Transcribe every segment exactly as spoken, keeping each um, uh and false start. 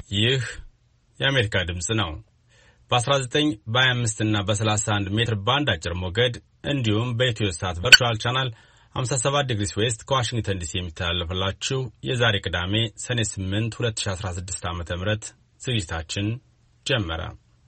ይህ የአሜሪካ ድምጽ ነው። በ19 በ25 እና በ31 ሜትር ባንድ አጭር ሞገድ እንዲሁም በኢትዮ ሳት ቨርቹዋል ቻናል ሃምሳ ሰባት ዲግሪ ዌስት ከዋሽንግተን ዲሲ የሚተላለፍላችሁ የዛሬ ቅዳሜ ሰኔ ስምንት ሁለት ሺህ አስራ ስድስት ዓ.ም ዝግጅታችን ጀመረ።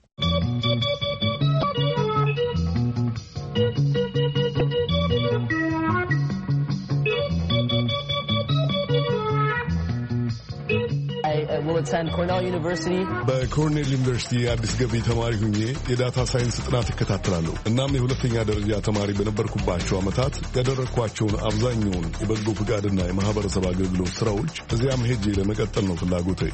በኮርኔል ዩኒቨርሲቲ አዲስ ገቢ ተማሪ ሆኜ የዳታ ሳይንስ ጥናት እከታተላለሁ። እናም የሁለተኛ ደረጃ ተማሪ በነበርኩባቸው ዓመታት ያደረግኳቸውን አብዛኛውን የበጎ ፍቃድና የማህበረሰብ አገልግሎት ስራዎች እዚያም ሄጄ ለመቀጠል ነው ፍላጎቴ።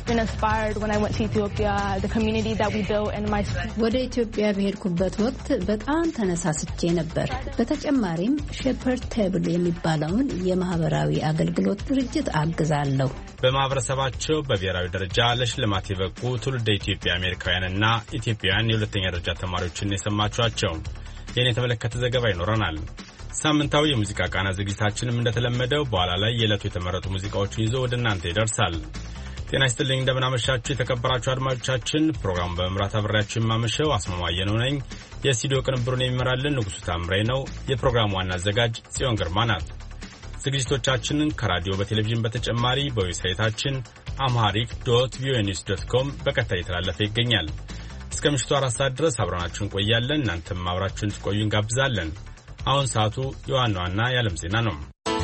ወደ ኢትዮጵያ በሄድኩበት ወቅት በጣም ተነሳስቼ ነበር። በተጨማሪም ሼፐርድ ቴብል የሚባለውን የማህበራዊ አገልግሎት ድርጅት አግዛለሁ። በማህበረሰባቸው በብሔራዊ ደረጃ ለሽልማት የበቁ ትውልደ ኢትዮጵያ አሜሪካውያንና ኢትዮጵያውያን የሁለተኛ ደረጃ ተማሪዎችን የሰማችኋቸው። ይህን የተመለከተ ዘገባ ይኖረናል። ሳምንታዊ የሙዚቃ ቃና ዝግጅታችንም እንደተለመደው በኋላ ላይ የዕለቱ የተመረጡ ሙዚቃዎችን ይዞ ወደ እናንተ ይደርሳል። ጤና ይስጥልኝ፣ እንደምናመሻችሁ የተከበራችሁ አድማጮቻችን። ፕሮግራሙን በመምራት አብሬያችሁ የማመሸው አስማማየ ነው ነኝ። የስቱዲዮ ቅንብሩን የሚመራልን ንጉሱ ታምሬ ነው። የፕሮግራሙ ዋና አዘጋጅ ጽዮን ግርማ ናት። ዝግጅቶቻችንን ከራዲዮ በቴሌቪዥን በተጨማሪ በዌብሳይታችን አምሃሪክ ዶት ቪኦኤ ኒውስ ዶት ኮም በቀጥታ እየተላለፈ ይገኛል። እስከ ምሽቱ አራት ሰዓት ድረስ አብረናችሁ እንቆያለን። እናንተም አብራችሁን ትቆዩ እንጋብዛለን። አሁን ሰዓቱ የዋና ዋና የዓለም ዜና ነው።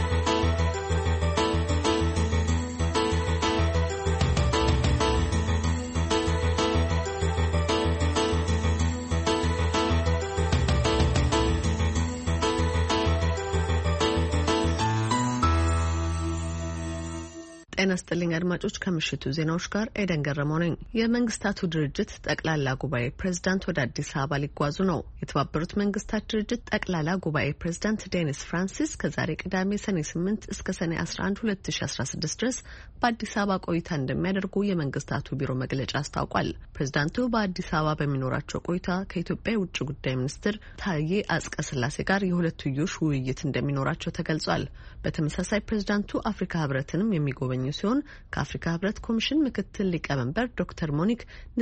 ጤና ይስጥልኝ አድማጮች፣ ከምሽቱ ዜናዎች ጋር ኤደን ገረመው ነኝ። የመንግስታቱ ድርጅት ጠቅላላ ጉባኤ ፕሬዝዳንት ወደ አዲስ አበባ ሊጓዙ ነው። የተባበሩት መንግስታት ድርጅት ጠቅላላ ጉባኤ ፕሬዝዳንት ዴኒስ ፍራንሲስ ከዛሬ ቅዳሜ ሰኔ ስምንት እስከ ሰኔ አስራ አንድ ሁለት ሺህ አስራ ስድስት ድረስ በአዲስ አበባ ቆይታ እንደሚያደርጉ የመንግስታቱ ቢሮ መግለጫ አስታውቋል። ፕሬዝዳንቱ በአዲስ አበባ በሚኖራቸው ቆይታ ከኢትዮጵያ የውጭ ጉዳይ ሚኒስትር ታዬ አጽቀሥላሴ ጋር የሁለትዮሽ ውይይት እንደሚኖራቸው ተገልጿል። በተመሳሳይ ፕሬዝዳንቱ አፍሪካ ህብረትንም የሚጎበኙ ሲሆን ከአፍሪካ ህብረት ኮሚሽን ምክትል ሊቀመንበር ዶክተር ሞኒክ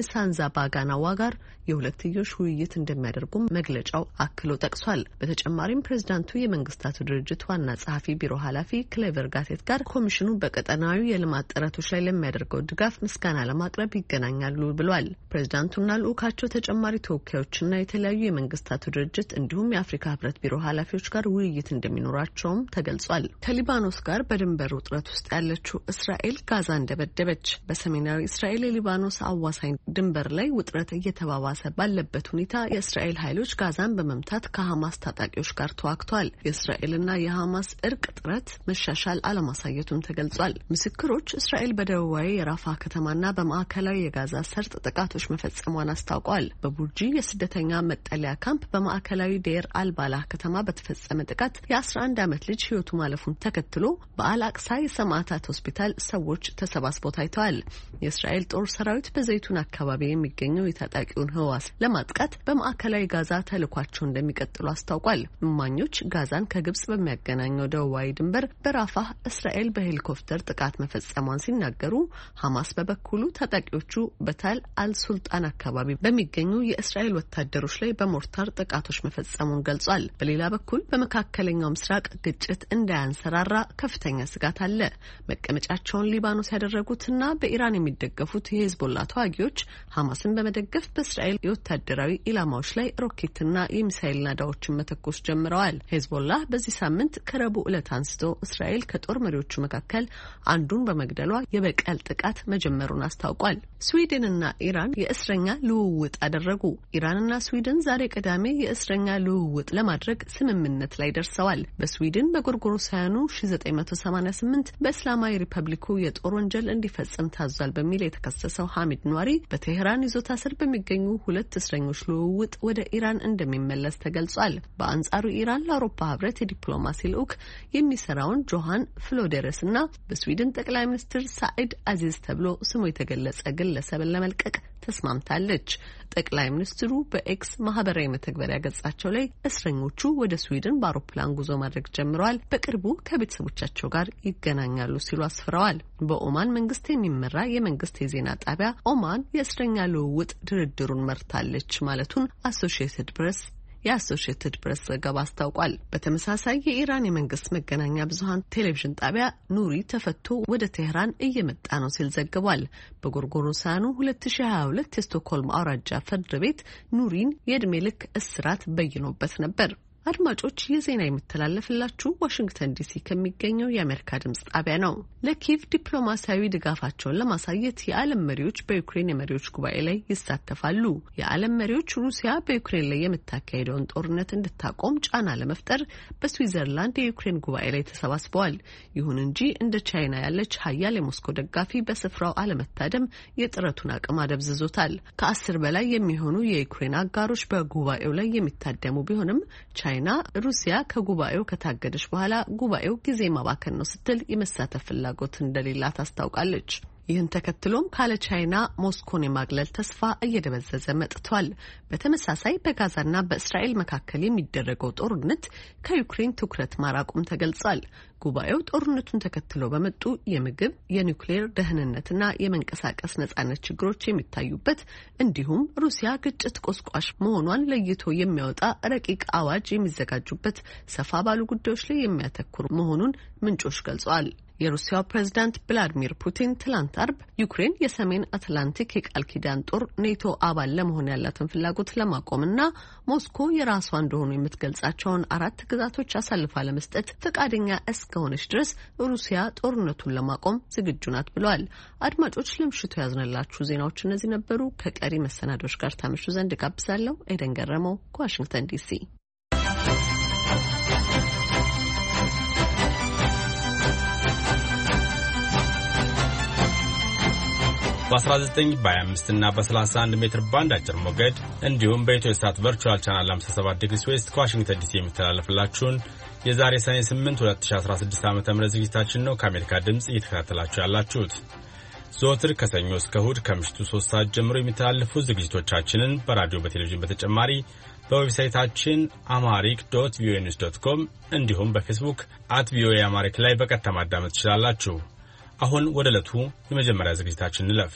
ንሳንዛባጋናዋ ጋር የሁለትዮሽ ውይይት እንደሚያደርጉ መግለጫው አክሎ ጠቅሷል። በተጨማሪም ፕሬዝዳንቱ የመንግስታቱ ድርጅት ዋና ጸሐፊ ቢሮ ኃላፊ ክሌቨር ጋሴት ጋር ኮሚሽኑ በቀጠናዊ የልማት ጥረቶች ላይ ለሚያደርገው ድጋፍ ምስጋና ለማቅረብ ይገናኛሉ ብሏል። ፕሬዝዳንቱና ልዑካቸው ተጨማሪ ተወካዮችና የተለያዩ የመንግስታቱ ድርጅት እንዲሁም የአፍሪካ ህብረት ቢሮ ኃላፊዎች ጋር ውይይት እንደሚኖራቸውም ተገልጿል። ከሊባኖስ ጋር በድንበር ውጥረት ውስጥ ያለችው እስራኤል ጋዛ እንደበደበች። በሰሜናዊ እስራኤል የሊባኖስ አዋሳኝ ድንበር ላይ ውጥረት እየተባባሰ ባለበት ሁኔታ የእስራኤል ኃይሎች ጋዛን በመምታት ከሐማስ ታጣቂዎች ጋር ተዋግተዋል። የእስራኤልና የሐማስ እርቅ ጥረት መሻሻል አለማሳየቱም ተገልጿል። ምስክሮች እስራኤል በደቡባዊ የራፋ ከተማና በማዕከላዊ የጋዛ ሰርጥ ጥቃቶች መፈጸሟን አስታውቀዋል። በቡርጂ የስደተኛ መጠለያ ካምፕ በማዕከላዊ ዴር አልባላህ ከተማ በተፈጸመ ጥቃት የአስራ አንድ ዓመት ልጅ ህይወቱ ማለፉን ተከትሎ በአልአቅሳ የሰማዕታት ሆስፒታል ሰዎች ተሰባስበው ታይተዋል። የእስራኤል ጦር ሰራዊት በዘይቱን አካባቢ የሚገኘው የታጣቂውን ህዋስ ለማጥቃት በማዕከላዊ ጋዛ ተልኳቸው እንደሚቀጥሉ አስታውቋል። እማኞች ጋዛን ከግብጽ በሚያገናኘው ደቡባዊ ድንበር በራፋህ እስራኤል በሄሊኮፕተር ጥቃት መፈጸሟን ሲናገሩ፣ ሐማስ በበኩሉ ታጣቂዎቹ በታል አልሱልጣን አካባቢ በሚገኙ የእስራኤል ወታደሮች ላይ በሞርታር ጥቃቶች መፈጸሙን ገልጿል። በሌላ በኩል በመካከለኛው ምስራቅ ግጭት እንዳያንሰራራ ከፍተኛ ስጋት አለ። መቀመጫቸውን ሊባኖስ ያደረጉትና በኢራን የሚደገፉት የሄዝቦላ ተዋጊዎች ሐማስን በመደገፍ በእስራኤል የወታደራዊ ኢላማዎች ላይ ሮኬትና የሚሳኤል ናዳዎችን መተኮስ ጀምረዋል። ሄዝቦላ በዚህ ሳምንት ከረቡዕ ዕለት አንስቶ እስራኤል ከጦር መሪዎቹ መካከል አንዱን በመግደሏ የበቀል ጥቃት መጀመሩን አስታውቋል። ስዊድንና ኢራን የእስረኛ ልውውጥ አደረጉ። ኢራንና ስዊድን ዛሬ ቅዳሜ የእስረኛ ልውውጥ ለማድረግ ስምምነት ላይ ደርሰዋል። በስዊድን በጎርጎሮሳውያኑ ሺህ ዘጠኝ መቶ ሰማኒያ ስምንት በእስላማዊ ሪፐብሊኩ የጦር ወንጀል እንዲፈጸም ታዟል በሚል የተከሰሰው ሐሚድ ኗሪ በቴህራን ይዞታ ስር በሚገኙ ሁለት እስረኞች ልውውጥ ወደ ኢራን እንደሚመለስ ተገልጿል። በአንጻሩ ኢራን ለአውሮፓ ህብረት የዲፕሎማሲ ልዑክ የሚሰራውን ጆሃን ፍሎደረስና በስዊድን ጠቅላይ ሚኒስትር ሳኢድ አዚዝ ተብሎ ስሙ የተገለጸ ግለሰብን ለመልቀቅ ተስማምታለች። ጠቅላይ ሚኒስትሩ በኤክስ ማህበራዊ መተግበሪያ ገጻቸው ላይ እስረኞቹ ወደ ስዊድን በአውሮፕላን ጉዞ ማድረግ ጀምረዋል፣ በቅርቡ ከቤተሰቦቻቸው ጋር ይገናኛሉ ሲሉ አስፍረዋል። በኦማን መንግስት የሚመራ የመንግስት የዜና ጣቢያ ኦማን የእስረኛ ልውውጥ ድርድሩን መርታለች ማለቱን አሶሺየትድ ፕሬስ የአሶሺየትድ ፕሬስ ዘገባ አስታውቋል። በተመሳሳይ የኢራን የመንግስት መገናኛ ብዙሃን ቴሌቪዥን ጣቢያ ኑሪ ተፈቶ ወደ ቴህራን እየመጣ ነው ሲል ዘግቧል። በጎርጎሮሳውያኑ ሁለት ሺህ ሀያ ሁለት የስቶክሆልም አውራጃ ፍርድ ቤት ኑሪን የዕድሜ ልክ እስራት በይኖበት ነበር። አድማጮች የዜና የሚተላለፍላችሁ ዋሽንግተን ዲሲ ከሚገኘው የአሜሪካ ድምጽ ጣቢያ ነው። ለኪቭ ዲፕሎማሲያዊ ድጋፋቸውን ለማሳየት የዓለም መሪዎች በዩክሬን የመሪዎች ጉባኤ ላይ ይሳተፋሉ። የዓለም መሪዎች ሩሲያ በዩክሬን ላይ የምታካሄደውን ጦርነት እንድታቆም ጫና ለመፍጠር በስዊዘርላንድ የዩክሬን ጉባኤ ላይ ተሰባስበዋል። ይሁን እንጂ እንደ ቻይና ያለች ሀያል የሞስኮ ደጋፊ በስፍራው አለመታደም የጥረቱን አቅም አደብዝዞታል። ከአስር በላይ የሚሆኑ የዩክሬን አጋሮች በጉባኤው ላይ የሚታደሙ ቢሆንም ቻይና ሩሲያ ከጉባኤው ከታገደች በኋላ ጉባኤው ጊዜ ማባከን ነው ስትል የመሳተፍ ፍላጎት እንደሌላት አስታውቃለች። ይህን ተከትሎም ካለ ቻይና ሞስኮን የማግለል ተስፋ እየደበዘዘ መጥቷል። በተመሳሳይ በጋዛና በእስራኤል መካከል የሚደረገው ጦርነት ከዩክሬን ትኩረት ማራቁም ተገልጿል። ጉባኤው ጦርነቱን ተከትሎ በመጡ የምግብ፣ የኒውክሌር ደህንነትና የመንቀሳቀስ ነጻነት ችግሮች የሚታዩበት እንዲሁም ሩሲያ ግጭት ቆስቋሽ መሆኗን ለይቶ የሚያወጣ ረቂቅ አዋጅ የሚዘጋጁበት ሰፋ ባሉ ጉዳዮች ላይ የሚያተኩር መሆኑን ምንጮች ገልጸዋል። የሩሲያው ፕሬዝዳንት ቭላዲሚር ፑቲን ትላንት አርብ ዩክሬን የሰሜን አትላንቲክ የቃል ኪዳን ጦር ኔቶ አባል ለመሆን ያላትን ፍላጎት ለማቆምና ሞስኮ የራሷ እንደሆኑ የምትገልጻቸውን አራት ግዛቶች አሳልፋ ለመስጠት ፈቃደኛ እስከሆነች ድረስ ሩሲያ ጦርነቱን ለማቆም ዝግጁ ናት ብለዋል። አድማጮች ለምሽቱ ያዝነላችሁ ዜናዎች እነዚህ ነበሩ። ከቀሪ መሰናዶች ጋር ታመሹ ዘንድ ጋብዛለሁ። ኤደን ገረመው ከዋሽንግተን ዲሲ። በአስራ ዘጠኝ በሀያ አምስት እና በሰላሳ አንድ ሜትር ባንድ አጭር ሞገድ እንዲሁም በኢትዮ ሳት ቨርቹዋል ቻናል ሃምሳ ሰባት ዲግሪ ዌስት ከዋሽንግተን ዲሲ የሚተላለፍላችሁን የዛሬ ሰኔ ስምንት ሁለት ሺህ አስራ ስድስት ዓ.ም ዝግጅታችን ነው ከአሜሪካ ድምጽ እየተከታተላችሁ ያላችሁት። ዘወትር ከሰኞ እስከ እሁድ ከምሽቱ ሶስት ሰዓት ጀምሮ የሚተላለፉ ዝግጅቶቻችንን በራዲዮ በቴሌቪዥን በተጨማሪ በዌብሳይታችን አማሪክ ዶት ቪኦኤ ኒውስ ዶት ኮም እንዲሁም በፌስቡክ አት ቪኦኤ አማሪክ ላይ በቀጥታ ማዳመጥ ትችላላችሁ። አሁን ወደ ዕለቱ የመጀመሪያ ዝግጅታችን እንለፍ።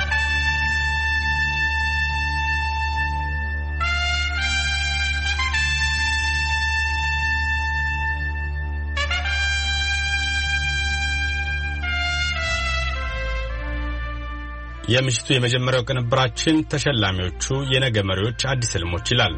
የምሽቱ የመጀመሪያው ቅንብራችን ተሸላሚዎቹ የነገ መሪዎች አዲስ ህልሞች ይላል።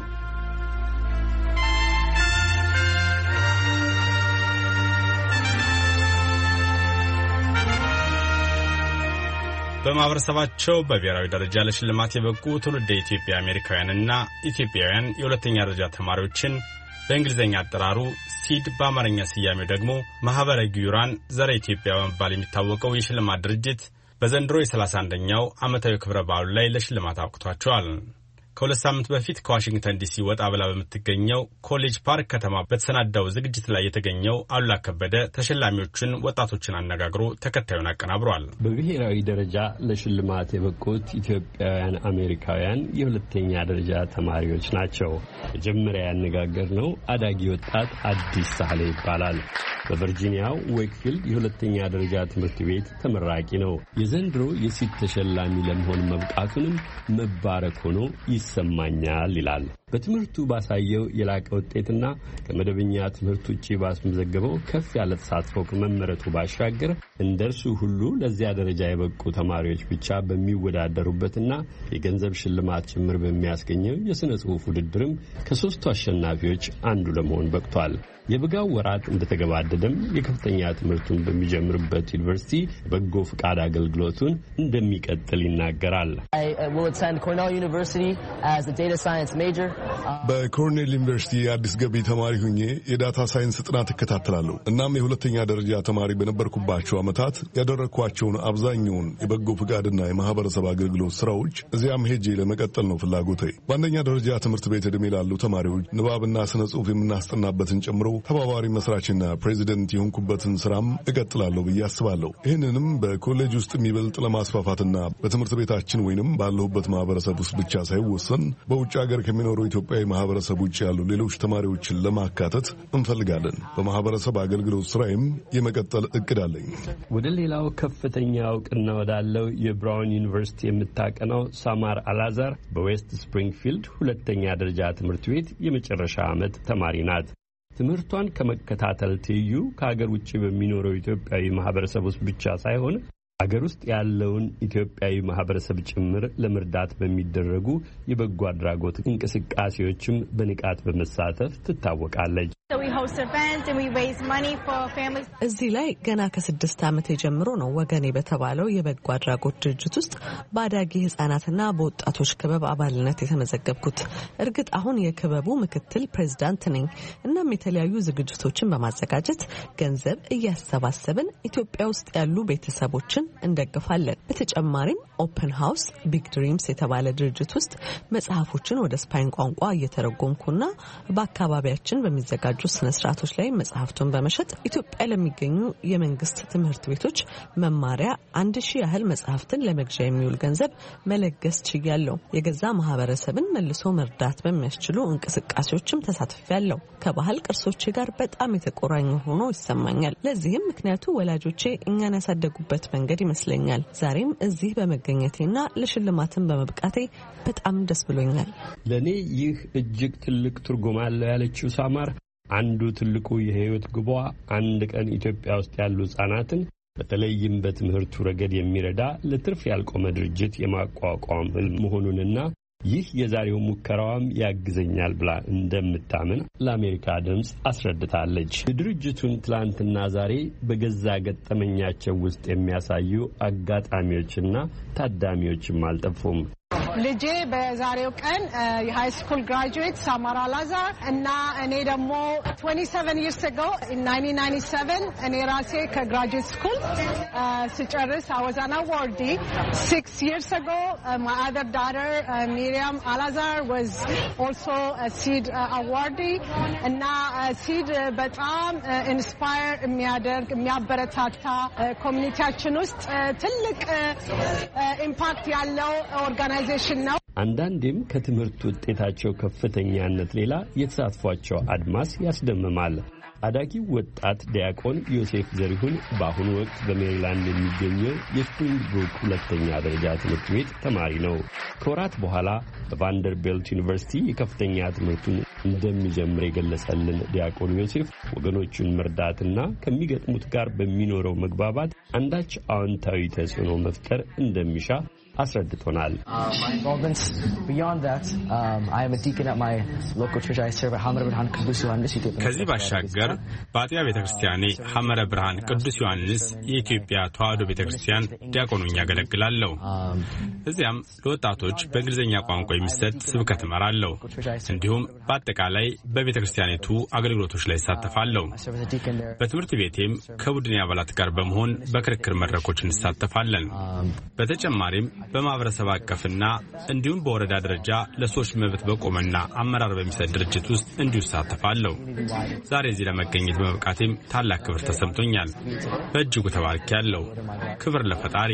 በማህበረሰባቸው በብሔራዊ ደረጃ ለሽልማት የበቁ ትውልደ ኢትዮጵያ አሜሪካውያንና ኢትዮጵያውያን የሁለተኛ ደረጃ ተማሪዎችን በእንግሊዝኛ አጠራሩ ሲድ በአማርኛ ስያሜው ደግሞ ማህበረ ግዩራን ዘረ ኢትዮጵያ በመባል የሚታወቀው የሽልማት ድርጅት በዘንድሮ የሰላሳ አንደኛው ዓመታዊ ክብረ በዓሉ ላይ ለሽልማት አብቅቷቸዋል። ከሁለት ሳምንት በፊት ከዋሽንግተን ዲሲ ወጣ ብላ በምትገኘው ኮሌጅ ፓርክ ከተማ በተሰናዳው ዝግጅት ላይ የተገኘው አሉላ ከበደ ተሸላሚዎችን ወጣቶችን አነጋግሮ ተከታዩን አቀናብሯል። በብሔራዊ ደረጃ ለሽልማት የበቁት ኢትዮጵያውያን አሜሪካውያን የሁለተኛ ደረጃ ተማሪዎች ናቸው። መጀመሪያ ያነጋገርነው አዳጊ ወጣት አዲስ ሳህሌ ይባላል። በቨርጂኒያው ዌክፊልድ የሁለተኛ ደረጃ ትምህርት ቤት ተመራቂ ነው። የዘንድሮ የሲድ ተሸላሚ ለመሆን መብቃቱንም መባረክ ሆኖ ይሰማኛል ይላል። በትምህርቱ ባሳየው የላቀ ውጤትና ከመደበኛ ትምህርት ውጪ ባስመዘገበው ከፍ ያለ ተሳትፎ ከመመረጡ ባሻገር እንደርሱ ሁሉ ለዚያ ደረጃ የበቁ ተማሪዎች ብቻ በሚወዳደሩበትና የገንዘብ ሽልማት ጭምር በሚያስገኘው የሥነ ጽሑፍ ውድድርም ከሦስቱ አሸናፊዎች አንዱ ለመሆን በቅቷል። የበጋው ወራት እንደተገባደደም የከፍተኛ ትምህርቱን በሚጀምርበት ዩኒቨርሲቲ በጎ ፍቃድ አገልግሎቱን እንደሚቀጥል ይናገራል። as a data science major. በኮርኔል ዩኒቨርሲቲ አዲስ ገቢ ተማሪ ሆኜ የዳታ ሳይንስ ጥናት እከታተላለሁ። እናም የሁለተኛ ደረጃ ተማሪ በነበርኩባቸው ዓመታት ያደረኳቸውን አብዛኛውን የበጎ ፍቃድና የማህበረሰብ አገልግሎት ስራዎች እዚያም ሄጄ ለመቀጠል ነው ፍላጎቴ። በአንደኛ ደረጃ ትምህርት ቤት ዕድሜ ላሉ ተማሪዎች ንባብና ስነ ጽሑፍ የምናስጠናበትን ጨምሮ ተባባሪ መስራችና ፕሬዚደንት የሆንኩበትን ስራም እቀጥላለሁ ብዬ አስባለሁ። ይህንንም በኮሌጅ ውስጥ የሚበልጥ ለማስፋፋትና በትምህርት ቤታችን ወይንም ባለሁበት ማህበረሰብ ውስጥ ብቻ ሳይወሰን በውጭ ሀገር ከሚኖሩ ኢትዮጵያዊ ማህበረሰብ ውጭ ያሉ ሌሎች ተማሪዎችን ለማካተት እንፈልጋለን። በማህበረሰብ አገልግሎት ስራዬም የመቀጠል እቅድ አለኝ። ወደ ሌላው ከፍተኛ እውቅና ወዳለው የብራውን ዩኒቨርሲቲ የምታቀናው ሳማር አላዛር በዌስት ስፕሪንግፊልድ ሁለተኛ ደረጃ ትምህርት ቤት የመጨረሻ ዓመት ተማሪ ናት። ትምህርቷን ከመከታተል ትይዩ ከሀገር ውጭ በሚኖረው ኢትዮጵያዊ ማህበረሰብ ውስጥ ብቻ ሳይሆን ሀገር ውስጥ ያለውን ኢትዮጵያዊ ማህበረሰብ ጭምር ለመርዳት በሚደረጉ የበጎ አድራጎት እንቅስቃሴዎችም በንቃት በመሳተፍ ትታወቃለች። እዚህ ላይ ገና ከስድስት ዓመት ጀምሮ ነው ወገኔ በተባለው የበጎ አድራጎት ድርጅት ውስጥ በአዳጊ ህጻናትና በወጣቶች ክበብ አባልነት የተመዘገብኩት። እርግጥ አሁን የክበቡ ምክትል ፕሬዝዳንት ነኝ። እናም የተለያዩ ዝግጅቶችን በማዘጋጀት ገንዘብ እያሰባሰብን ኢትዮጵያ ውስጥ ያሉ ቤተሰቦችን እንደግፋለን። በተጨማሪም ኦፕን ሃውስ ቢግ ድሪምስ የተባለ ድርጅት ውስጥ መጽሐፎችን ወደ ስፓይን ቋንቋ እየተረጎምኩና በአካባቢያችን በሚዘጋጁ ስነ ስርዓቶች ላይ መጽሐፍቱን በመሸጥ ኢትዮጵያ ለሚገኙ የመንግስት ትምህርት ቤቶች መማሪያ አንድ ሺህ ያህል መጽሐፍትን ለመግዣ የሚውል ገንዘብ መለገስ ችያለሁ። የገዛ ማህበረሰብን መልሶ መርዳት በሚያስችሉ እንቅስቃሴዎችም ተሳትፌያለሁ። ከባህል ቅርሶቼ ጋር በጣም የተቆራኘ ሆኖ ይሰማኛል። ለዚህም ምክንያቱ ወላጆቼ እኛን ያሳደጉበት መንገድ ይመስለኛል። ዛሬም እዚህ በመገኘቴና ለሽልማትን በመብቃቴ በጣም ደስ ብሎኛል። ለኔ ይህ እጅግ ትልቅ ትርጉም አለው ያለችው ሳማር አንዱ ትልቁ የህይወት ግቧ አንድ ቀን ኢትዮጵያ ውስጥ ያሉ ህጻናትን በተለይም በትምህርቱ ረገድ የሚረዳ ለትርፍ ያልቆመ ድርጅት የማቋቋም ህልም መሆኑንና ይህ የዛሬው ሙከራዋም ያግዘኛል ብላ እንደምታምን ለአሜሪካ ድምፅ አስረድታለች። የድርጅቱን ትላንትና ዛሬ በገዛ ገጠመኛቸው ውስጥ የሚያሳዩ አጋጣሚዎችና ታዳሚዎችም አልጠፉም። ልጄ በዛሬው ቀን የሃይ ስኩል ግራጁዌት ሳማር አላዛር እና እኔ ደግሞ twenty-seven years ago in nineteen ninety-seven እኔ ራሴ ከግራጁዌት ስኩል ስጨርስ I was an awardee. Six years ago uh, my other daughter uh, Miriam Alazar was also a seed uh, awardee. እና seed በጣም ኢንስፓየር የሚያደርግ የሚያበረታታ ኮሚኒቲያችን ውስጥ ትልቅ ኢምፓክት ያለው ኦርጋናይዜሽን ነው። አንዳንዴም ከትምህርት ውጤታቸው ከፍተኛነት ሌላ የተሳትፏቸው አድማስ ያስደምማል። አዳጊው ወጣት ዲያቆን ዮሴፍ ዘሪሁን በአሁኑ ወቅት በሜሪላንድ የሚገኘው የስፕሪንግ ብሩክ ሁለተኛ ደረጃ ትምህርት ቤት ተማሪ ነው። ከወራት በኋላ በቫንደርቤልት ዩኒቨርሲቲ የከፍተኛ ትምህርቱን እንደሚጀምር የገለጸልን ዲያቆን ዮሴፍ ወገኖቹን መርዳትና ከሚገጥሙት ጋር በሚኖረው መግባባት አንዳች አዎንታዊ ተጽዕኖ መፍጠር እንደሚሻ አስረድቶናል። ከዚህ ባሻገር በአጥቢያ ቤተክርስቲያኔ ሐመረ ብርሃን ቅዱስ ዮሐንስ የኢትዮጵያ ተዋሕዶ ቤተክርስቲያን ዲያቆን ሆኜ አገለግላለሁ። እዚያም ለወጣቶች በእንግሊዝኛ ቋንቋ የሚሰጥ ስብከት እመራለሁ። እንዲሁም በአጠቃላይ በቤተክርስቲያኒቱ አገልግሎቶች ላይ እሳተፋለሁ። በትምህርት ቤቴም ከቡድን አባላት ጋር በመሆን በክርክር መድረኮች እንሳተፋለን። በተጨማሪም በማህበረሰብ አቀፍና እንዲሁም በወረዳ ደረጃ ለሰዎች መብት በቆመና አመራር በሚሰጥ ድርጅት ውስጥ እንዲሁ እሳተፋለሁ። ዛሬ እዚህ ለመገኘት በመብቃቴም ታላቅ ክብር ተሰምቶኛል። በእጅጉ ተባርኬያለሁ። ክብር ለፈጣሪ።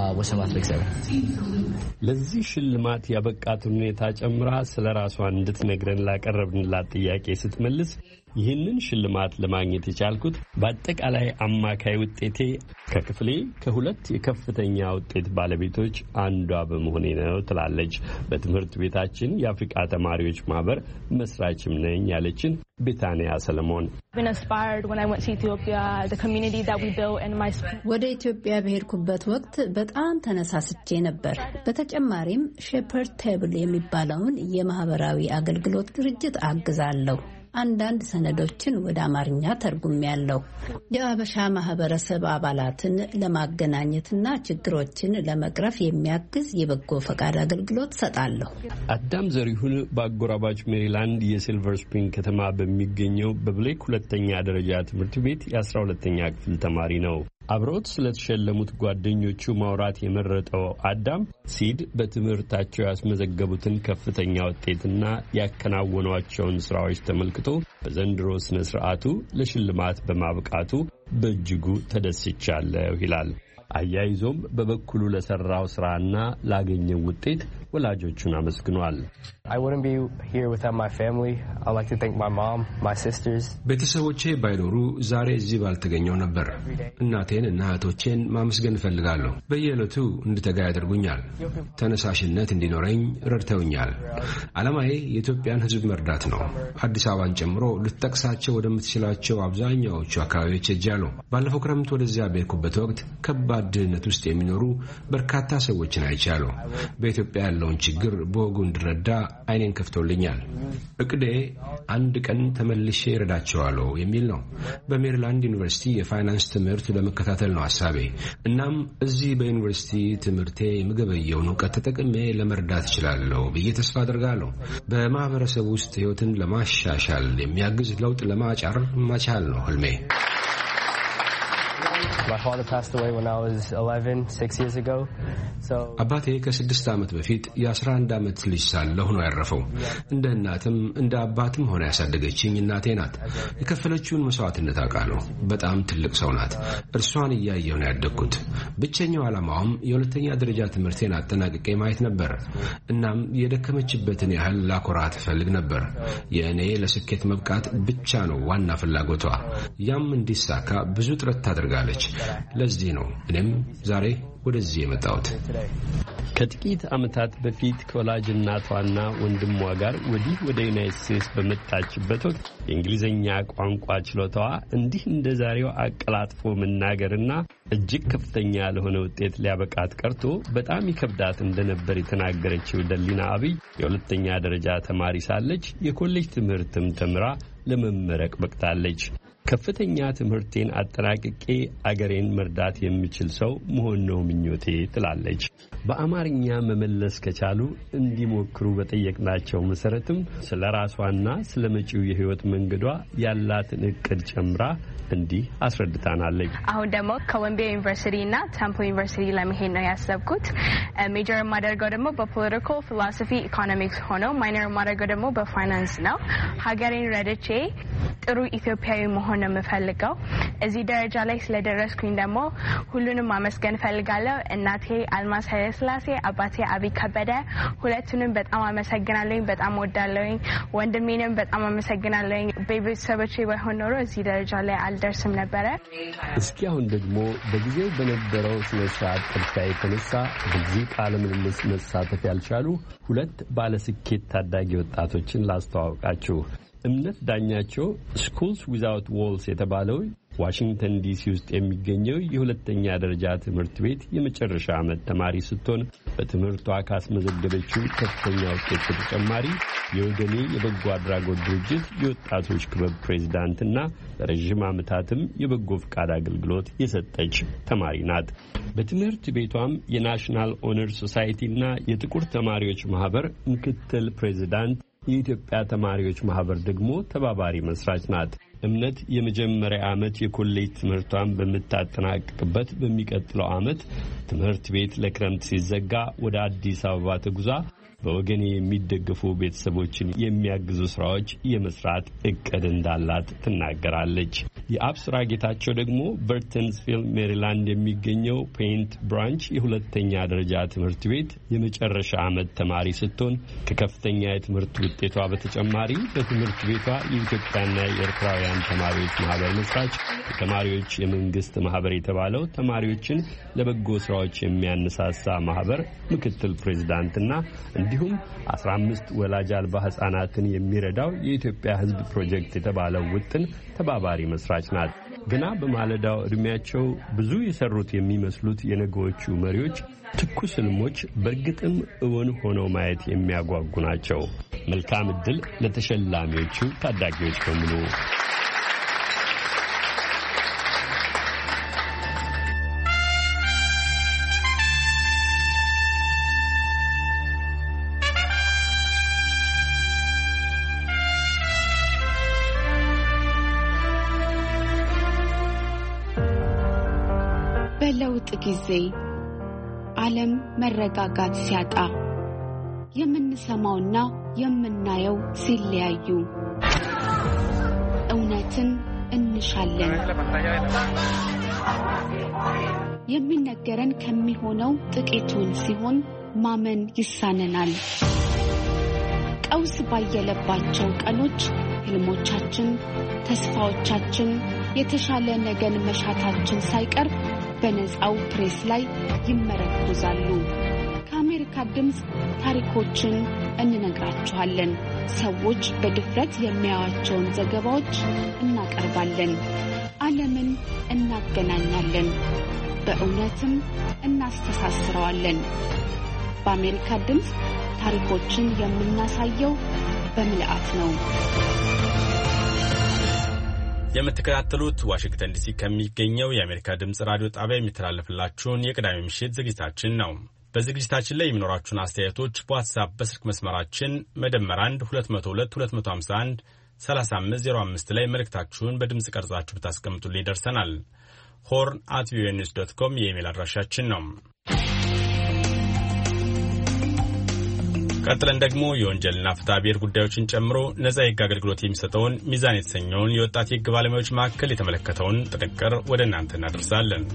ለዚህ ሽልማት ያበቃትን ሁኔታ ጨምራ ስለ ራሷ እንድትነግረን ላቀረብንላት ጥያቄ ስትመልስ ይህንን ሽልማት ለማግኘት የቻልኩት በአጠቃላይ አማካይ ውጤቴ ከክፍሌ ከሁለት የከፍተኛ ውጤት ባለቤቶች አንዷ በመሆኔ ነው ትላለች። በትምህርት ቤታችን የአፍሪካ ተማሪዎች ማህበር መስራችም ነኝ ያለችን ቤታንያ ሰለሞን ወደ ኢትዮጵያ በሄድኩበት ወቅት በጣም ተነሳስቼ ነበር። በተጨማሪም ሼፐርድ ቴብል የሚባለውን የማህበራዊ አገልግሎት ድርጅት አግዛለሁ። አንዳንድ ሰነዶችን ወደ አማርኛ ተርጉሜያለሁ። የአበሻ ማህበረሰብ አባላትን ለማገናኘትና ችግሮችን ለመቅረፍ የሚያግዝ የበጎ ፈቃድ አገልግሎት ሰጣለሁ። አዳም ዘሪሁን በአጎራባች ሜሪላንድ የሲልቨር ስፕሪንግ ከተማ በሚገኘው በብሌክ ሁለተኛ ደረጃ ትምህርት ቤት የአስራ ሁለተኛ ክፍል ተማሪ ነው። አብረውት ስለተሸለሙት ጓደኞቹ ማውራት የመረጠው አዳም ሲድ በትምህርታቸው ያስመዘገቡትን ከፍተኛ ውጤትና ያከናወኗቸውን ስራዎች ተመልክቶ በዘንድሮ ስነ ስርዓቱ ለሽልማት በማብቃቱ በእጅጉ ተደስቻለሁ ይላል። አያይዞም በበኩሉ ለሰራው ስራና ላገኘው ውጤት ወላጆቹን አመስግኗል። ቤተሰቦቼ ባይኖሩ ዛሬ እዚህ ባልተገኘው ነበር። እናቴን እና እህቶቼን ማመስገን እፈልጋለሁ። በየዕለቱ እንድተጋ ያደርጉኛል። ተነሳሽነት እንዲኖረኝ ረድተውኛል። ዓላማዬ የኢትዮጵያን ሕዝብ መርዳት ነው። አዲስ አበባን ጨምሮ ልትጠቅሳቸው ወደምትችላቸው አብዛኛዎቹ አካባቢዎች ሄጃለሁ። ባለፈው ክረምት ወደዚያ በሄድኩበት ወቅት ከባድ ድህነት ውስጥ የሚኖሩ በርካታ ሰዎችን አይቻለሁ። በኢትዮጵያ ያለውን ችግር በወጉ እንድረዳ አይኔን ከፍቶልኛል። እቅዴ አንድ ቀን ተመልሼ እረዳቸዋለሁ የሚል ነው። በሜሪላንድ ዩኒቨርሲቲ የፋይናንስ ትምህርት ለመከታተል ነው ሐሳቤ። እናም እዚህ በዩኒቨርሲቲ ትምህርቴ የምገበየውን እውቀት ተጠቅሜ ለመርዳት እችላለሁ ብዬ ተስፋ አደርጋለሁ። በማህበረሰብ ውስጥ ህይወትን ለማሻሻል የሚያግዝ ለውጥ ለማጫር መቻል ነው ህልሜ። አባቴ ከስድስት ዓመት በፊት የአስራ አንድ ዓመት ልጅ ሳለሁ ነው ያረፈው። እንደ እናትም እንደ አባትም ሆነ ያሳደገችኝ እናቴ ናት። የከፈለችውን መስዋዕትነት አውቃለሁ። በጣም ትልቅ ሰው ናት። እርሷን እያየሁ ነው ያደግኩት። ብቸኛው ዓላማውም የሁለተኛ ደረጃ ትምህርቴን አጠናቅቄ ማየት ነበር። እናም የደከመችበትን ያህል ላኮራ ትፈልግ ነበር። የእኔ ለስኬት መብቃት ብቻ ነው ዋና ፍላጎቷ። ያም እንዲሳካ ብዙ ጥረት ታደርጋለች። ለዚህ ነው እኔም ዛሬ ወደዚህ የመጣሁት። ከጥቂት ዓመታት በፊት ከወላጅ እናቷና ወንድሟ ጋር ወዲህ ወደ ዩናይትድ ስቴትስ በመጣችበት ወቅት የእንግሊዝኛ ቋንቋ ችሎታዋ እንዲህ እንደ ዛሬው አቀላጥፎ መናገርና እጅግ ከፍተኛ ለሆነ ውጤት ሊያበቃት ቀርቶ በጣም ይከብዳት እንደነበር የተናገረችው ደሊና አብይ የሁለተኛ ደረጃ ተማሪ ሳለች የኮሌጅ ትምህርትም ተምራ ለመመረቅ በቅታለች። ከፍተኛ ትምህርቴን አጠናቅቄ አገሬን መርዳት የምችል ሰው መሆን ነው ምኞቴ ትላለች። በአማርኛ መመለስ ከቻሉ እንዲሞክሩ በጠየቅናቸው መሰረትም ስለ ራሷና ስለ መጪው የህይወት መንገዷ ያላትን እቅድ ጨምራ እንዲህ አስረድታናለች። አሁን ደግሞ ኮሎምቢያ ዩኒቨርሲቲ እና ታምፕል ዩኒቨርሲቲ ለመሄድ ነው ያሰብኩት። ሜጀር የማደርገው ደግሞ በፖለቲካል ፊሎሶፊ ኢኮኖሚክስ ሆኖ ማይነር የማደርገው ደግሞ በፋይናንስ ነው። ሀገሬን ረድቼ ጥሩ ኢትዮጵያዊ መሆን ነው የምፈልገው። እዚህ ደረጃ ላይ ስለደረስኩኝ ደግሞ ሁሉንም ማመስገን ፈልጋለሁ። እናቴ አልማዝ ኃይለስላሴ፣ አባቴ አብይ ከበደ፣ ሁለቱንም በጣም አመሰግናለሁ። በጣም ወዳለሁኝ። ወንድሜንም በጣም አመሰግናለሁ። ቤተሰቦቼ ባይሆን ኖሮ እዚህ ደረጃ ላይ አልደርስም ነበረ። እስኪ አሁን ደግሞ በጊዜው በነበረው ስነ ስርዓት ጥርቻ የተነሳ በዚህ ቃለ ምልልስ መሳተፍ ያልቻሉ ሁለት ባለስኬት ታዳጊ ወጣቶችን ላስተዋውቃችሁ። እምነት ዳኛቸው ስኩልስ ዊዛውት ዎልስ የተባለው ዋሽንግተን ዲሲ ውስጥ የሚገኘው የሁለተኛ ደረጃ ትምህርት ቤት የመጨረሻ ዓመት ተማሪ ስትሆን በትምህርቷ ካስመዘገበችው ከፍተኛ ውጤት በተጨማሪ የወገኔ የበጎ አድራጎት ድርጅት የወጣቶች ክበብ ፕሬዝዳንትና ለረዥም ዓመታትም የበጎ ፈቃድ አገልግሎት የሰጠች ተማሪ ናት። በትምህርት ቤቷም የናሽናል ኦነር ሶሳይቲና የጥቁር ተማሪዎች ማህበር ምክትል ፕሬዝዳንት፣ የኢትዮጵያ ተማሪዎች ማህበር ደግሞ ተባባሪ መስራች ናት። እምነት የመጀመሪያ ዓመት የኮሌጅ ትምህርቷን በምታጠናቅቅበት በሚቀጥለው ዓመት ትምህርት ቤት ለክረምት ሲዘጋ ወደ አዲስ አበባ ተጉዛ በወገኔ የሚደገፉ ቤተሰቦችን የሚያግዙ ስራዎች የመስራት እቅድ እንዳላት ትናገራለች። የአብስራ ጌታቸው ደግሞ በርተንስቪል ሜሪላንድ የሚገኘው ፔንት ብራንች የሁለተኛ ደረጃ ትምህርት ቤት የመጨረሻ ዓመት ተማሪ ስትሆን ከከፍተኛ የትምህርት ውጤቷ በተጨማሪ በትምህርት ቤቷ የኢትዮጵያና የኤርትራውያን ተማሪዎች ማህበር መስራች፣ የተማሪዎች የመንግስት ማህበር የተባለው ተማሪዎችን ለበጎ ስራዎች የሚያነሳሳ ማህበር ምክትል ፕሬዝዳንትና እንዲሁም አስራ አምስት ወላጅ አልባ ህጻናትን የሚረዳው የኢትዮጵያ ሕዝብ ፕሮጀክት የተባለው ውጥን ተባባሪ መስራች ናት። ገና በማለዳው ዕድሜያቸው ብዙ የሰሩት የሚመስሉት የነገዎቹ መሪዎች ትኩስ ሕልሞች በእርግጥም እውን ሆነው ማየት የሚያጓጉ ናቸው። መልካም ዕድል ለተሸላሚዎቹ ታዳጊዎች በሙሉ። በለውጥ ጊዜ ዓለም መረጋጋት ሲያጣ የምንሰማውና የምናየው ሲለያዩ እውነትን እንሻለን። የሚነገረን ከሚሆነው ጥቂቱን ሲሆን ማመን ይሳነናል። ቀውስ ባየለባቸው ቀኖች ህልሞቻችን፣ ተስፋዎቻችን፣ የተሻለ ነገን መሻታችን ሳይቀር በነፃው ፕሬስ ላይ ይመረኮዛሉ። ከአሜሪካ ድምፅ ታሪኮችን እንነግራችኋለን። ሰዎች በድፍረት የሚያዩዋቸውን ዘገባዎች እናቀርባለን። ዓለምን እናገናኛለን፣ በእውነትም እናስተሳስረዋለን። በአሜሪካ ድምፅ ታሪኮችን የምናሳየው በምልአት ነው። የምትከታተሉት ዋሽንግተን ዲሲ ከሚገኘው የአሜሪካ ድምጽ ራዲዮ ጣቢያ የሚተላለፍላችሁን የቅዳሜ ምሽት ዝግጅታችን ነው። በዝግጅታችን ላይ የሚኖራችሁን አስተያየቶች በዋትስአፕ በስልክ መስመራችን መደመር አንድ ሁለት መቶ ሁለት ሁለት መቶ ሃምሳ አንድ ሰላሳ አምስት ዜሮ አምስት ላይ መልእክታችሁን በድምጽ ቀርጻችሁ ብታስቀምጡልን ይደርሰናል። ሆርን አት ቪኦኤ ኒውስ ዶት ኮም የኢሜል አድራሻችን ነው። ቀጥለን ደግሞ የወንጀልና ፍትሐ ብሔር ጉዳዮችን ጨምሮ ነጻ የሕግ አገልግሎት የሚሰጠውን ሚዛን የተሰኘውን የወጣት የሕግ ባለሙያዎች ማዕከል የተመለከተውን ጥንቅር ወደ እናንተ እናደርሳለን።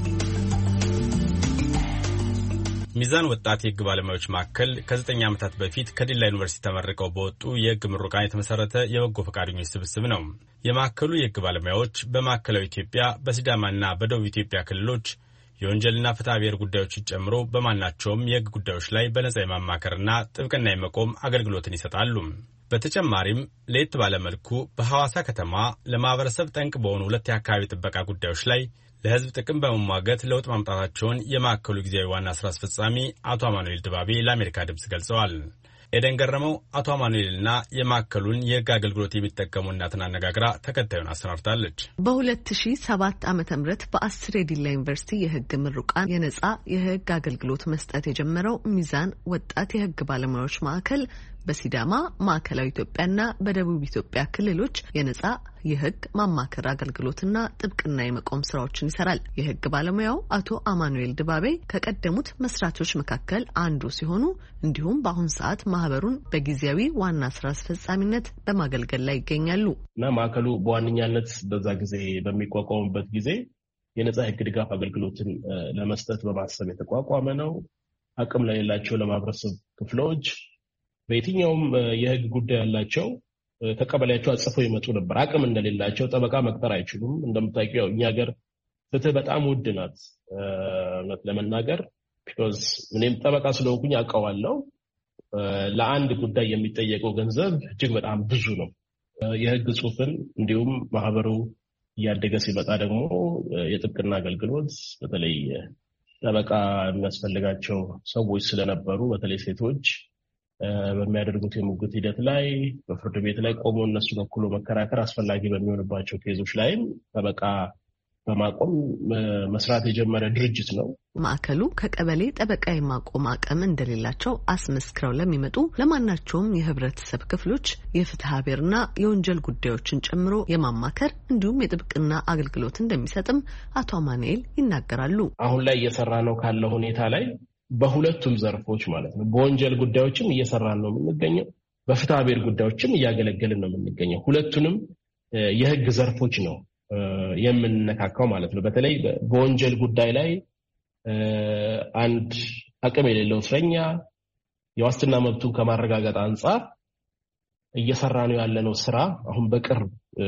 ሚዛን ወጣት የሕግ ባለሙያዎች ማዕከል ከዘጠኝ ዓመታት በፊት ከዲላ ዩኒቨርሲቲ ተመርቀው በወጡ የሕግ ምሩቃን የተመሰረተ የበጎ ፈቃደኞች ስብስብ ነው። የማዕከሉ የሕግ ባለሙያዎች በማዕከላዊ ኢትዮጵያ፣ በሲዳማና በደቡብ ኢትዮጵያ ክልሎች የወንጀልና ፍትሐ ብሔር ጉዳዮችን ጨምሮ በማናቸውም የሕግ ጉዳዮች ላይ በነጻ የማማከርና ጥብቅና የመቆም አገልግሎትን ይሰጣሉ። በተጨማሪም ለየት ባለ መልኩ በሐዋሳ ከተማ ለማህበረሰብ ጠንቅ በሆኑ ሁለት የአካባቢ ጥበቃ ጉዳዮች ላይ ለሕዝብ ጥቅም በመሟገት ለውጥ ማምጣታቸውን የማዕከሉ ጊዜያዊ ዋና ስራ አስፈጻሚ አቶ አማኑኤል ድባቤ ለአሜሪካ ድምፅ ገልጸዋል። ኤደን ገረመው አቶ አማኑኤልና የማዕከሉን የሕግ አገልግሎት የሚጠቀሙ እናትን አነጋግራ ተከታዩን አሰናድታለች። በሁለት ሺህ ሰባት ዓመተ ምህረት በአስር የዲላ ዩኒቨርሲቲ የሕግ ምሩቃን የነጻ የሕግ አገልግሎት መስጠት የጀመረው ሚዛን ወጣት የሕግ ባለሙያዎች ማዕከል በሲዳማ፣ ማዕከላዊ ኢትዮጵያና በደቡብ ኢትዮጵያ ክልሎች የነጻ የሕግ ማማከር አገልግሎትና ጥብቅና የመቆም ስራዎችን ይሰራል። የሕግ ባለሙያው አቶ አማኑኤል ድባቤ ከቀደሙት መስራቾች መካከል አንዱ ሲሆኑ እንዲሁም በአሁን ሰዓት ማህበሩን በጊዜያዊ ዋና ስራ አስፈጻሚነት በማገልገል ላይ ይገኛሉ። እና ማዕከሉ በዋነኛነት በዛ ጊዜ በሚቋቋሙበት ጊዜ የነጻ የሕግ ድጋፍ አገልግሎትን ለመስጠት በማሰብ የተቋቋመ ነው። አቅም ለሌላቸው ለማህበረሰብ ክፍሎች በየትኛውም የሕግ ጉዳይ ያላቸው ተቀበላቸው አጽፈው ይመጡ ነበር። አቅም እንደሌላቸው ጠበቃ መቅጠር አይችሉም። እንደምታውቂው እኛ ሀገር ፍትህ በጣም ውድ ናት። እውነት ለመናገር ቢኮዝ እኔም ጠበቃ ስለሆንኩኝ አውቀዋለሁ። ለአንድ ጉዳይ የሚጠየቀው ገንዘብ እጅግ በጣም ብዙ ነው። የሕግ ጽሑፍን እንዲሁም ማህበሩ እያደገ ሲመጣ ደግሞ የጥብቅና አገልግሎት በተለይ ጠበቃ የሚያስፈልጋቸው ሰዎች ስለነበሩ በተለይ ሴቶች በሚያደርጉት የሙግት ሂደት ላይ በፍርድ ቤት ላይ ቆሞ እነሱን ወክሎ መከራከር አስፈላጊ በሚሆንባቸው ኬዞች ላይም ጠበቃ በማቆም መስራት የጀመረ ድርጅት ነው። ማዕከሉ ከቀበሌ ጠበቃ የማቆም አቅም እንደሌላቸው አስመስክረው ለሚመጡ ለማናቸውም የህብረተሰብ ክፍሎች የፍትሐ ብሔርና የወንጀል ጉዳዮችን ጨምሮ የማማከር እንዲሁም የጥብቅና አገልግሎት እንደሚሰጥም አቶ አማኑኤል ይናገራሉ። አሁን ላይ እየሰራ ነው ካለው ሁኔታ ላይ በሁለቱም ዘርፎች ማለት ነው። በወንጀል ጉዳዮችም እየሰራን ነው የምንገኘው፣ በፍትሐ ብሔር ጉዳዮችም እያገለገልን ነው የምንገኘው። ሁለቱንም የሕግ ዘርፎች ነው የምንነካካው ማለት ነው። በተለይ በወንጀል ጉዳይ ላይ አንድ አቅም የሌለው እስረኛ የዋስትና መብቱን ከማረጋገጥ አንጻር እየሰራ ነው ያለነው ስራ አሁን በቅርብ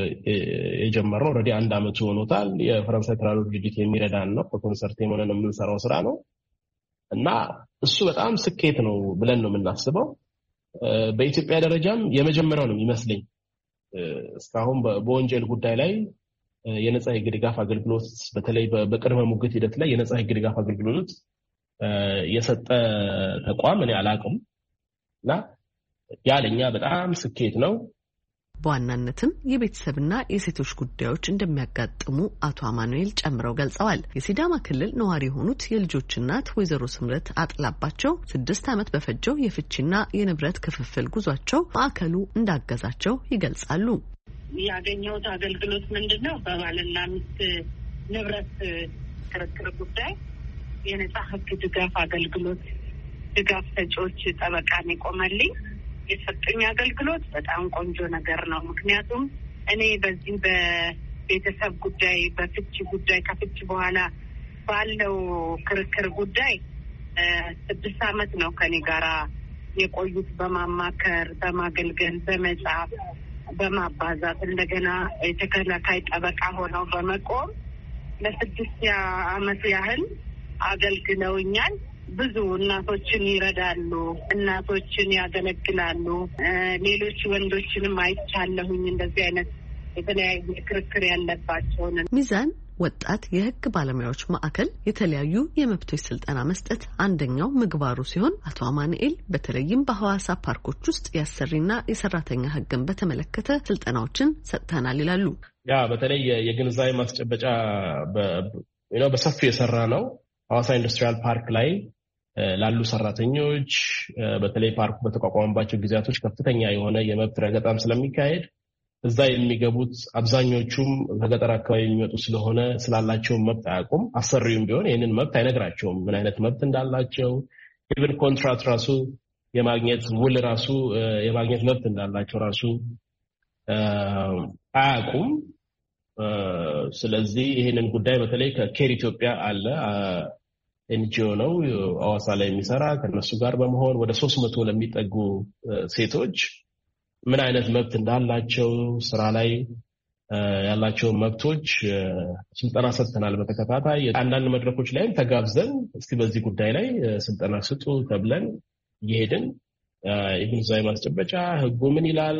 የጀመረው ኦልሬዲ አንድ አመቱ ሆኖታል። የፈረንሳይ ትራሎጅ ድርጅት የሚረዳን ነው። በኮንሰርት የሆነን የምንሰራው ስራ ነው እና እሱ በጣም ስኬት ነው ብለን ነው የምናስበው። በኢትዮጵያ ደረጃም የመጀመሪያው ነው የሚመስለኝ እስካሁን በወንጀል ጉዳይ ላይ የነጻ የህግ ድጋፍ አገልግሎት በተለይ በቅድመ ሙግት ሂደት ላይ የነጻ የህግ ድጋፍ አገልግሎት የሰጠ ተቋም እኔ አላውቅም እና ያለኛ በጣም ስኬት ነው። በዋናነትም የቤተሰብና የሴቶች ጉዳዮች እንደሚያጋጥሙ አቶ አማኑኤል ጨምረው ገልጸዋል። የሲዳማ ክልል ነዋሪ የሆኑት የልጆች እናት ወይዘሮ ስምረት አጥላባቸው ስድስት ዓመት በፈጀው የፍቺና የንብረት ክፍፍል ጉዟቸው ማዕከሉ እንዳገዛቸው ይገልጻሉ። ያገኘሁት አገልግሎት ምንድነው? በባልና ሚስት ንብረት ክርክር ጉዳይ የነጻ ህግ ድጋፍ አገልግሎት ድጋፍ ሰጪዎች ጠበቃን የቆመልኝ የሰጠኝ አገልግሎት በጣም ቆንጆ ነገር ነው። ምክንያቱም እኔ በዚህ በቤተሰብ ጉዳይ በፍቺ ጉዳይ ከፍቺ በኋላ ባለው ክርክር ጉዳይ ስድስት ዓመት ነው ከኔ ጋራ የቆዩት በማማከር በማገልገል በመጻፍ በማባዛት እንደገና የተከላካይ ጠበቃ ሆነው በመቆም ለስድስት ዓመት ያህል አገልግለውኛል። ብዙ እናቶችን ይረዳሉ፣ እናቶችን ያገለግላሉ። ሌሎች ወንዶችንም አይቻለሁኝ እንደዚህ አይነት የተለያየ ክርክር ያለባቸውን። ሚዛን ወጣት የህግ ባለሙያዎች ማዕከል የተለያዩ የመብቶች ስልጠና መስጠት አንደኛው ምግባሩ ሲሆን አቶ አማኑኤል በተለይም በሐዋሳ ፓርኮች ውስጥ ያሰሪና የሰራተኛ ህግን በተመለከተ ስልጠናዎችን ሰጥተናል ይላሉ። ያ በተለይ የግንዛቤ ማስጨበጫ በሰፊው የሰራ ነው። ሐዋሳ ኢንዱስትሪያል ፓርክ ላይ ላሉ ሰራተኞች በተለይ ፓርኩ በተቋቋመባቸው ጊዜያቶች ከፍተኛ የሆነ የመብት ረገጣም ስለሚካሄድ እዛ የሚገቡት አብዛኞቹም ከገጠር አካባቢ የሚመጡ ስለሆነ ስላላቸው መብት አያውቁም። አሰሪውም ቢሆን ይህንን መብት አይነግራቸውም፣ ምን አይነት መብት እንዳላቸው። ኢቭን ኮንትራክት ራሱ የማግኘት ውል ራሱ የማግኘት መብት እንዳላቸው ራሱ አያውቁም። ስለዚህ ይህንን ጉዳይ በተለይ ከኬር ኢትዮጵያ አለ ኤንጂኦ ነው ሐዋሳ ላይ የሚሰራ ከነሱ ጋር በመሆን ወደ ሶስት መቶ ለሚጠጉ ሴቶች ምን አይነት መብት እንዳላቸው ስራ ላይ ያላቸው መብቶች ስልጠና ሰጥተናል። በተከታታይ አንዳንድ መድረኮች ላይም ተጋብዘን እስቲ በዚህ ጉዳይ ላይ ስልጠና ስጡ ተብለን እየሄድን የግንዛቤ ማስጨበጫ ህጉ ምን ይላል፣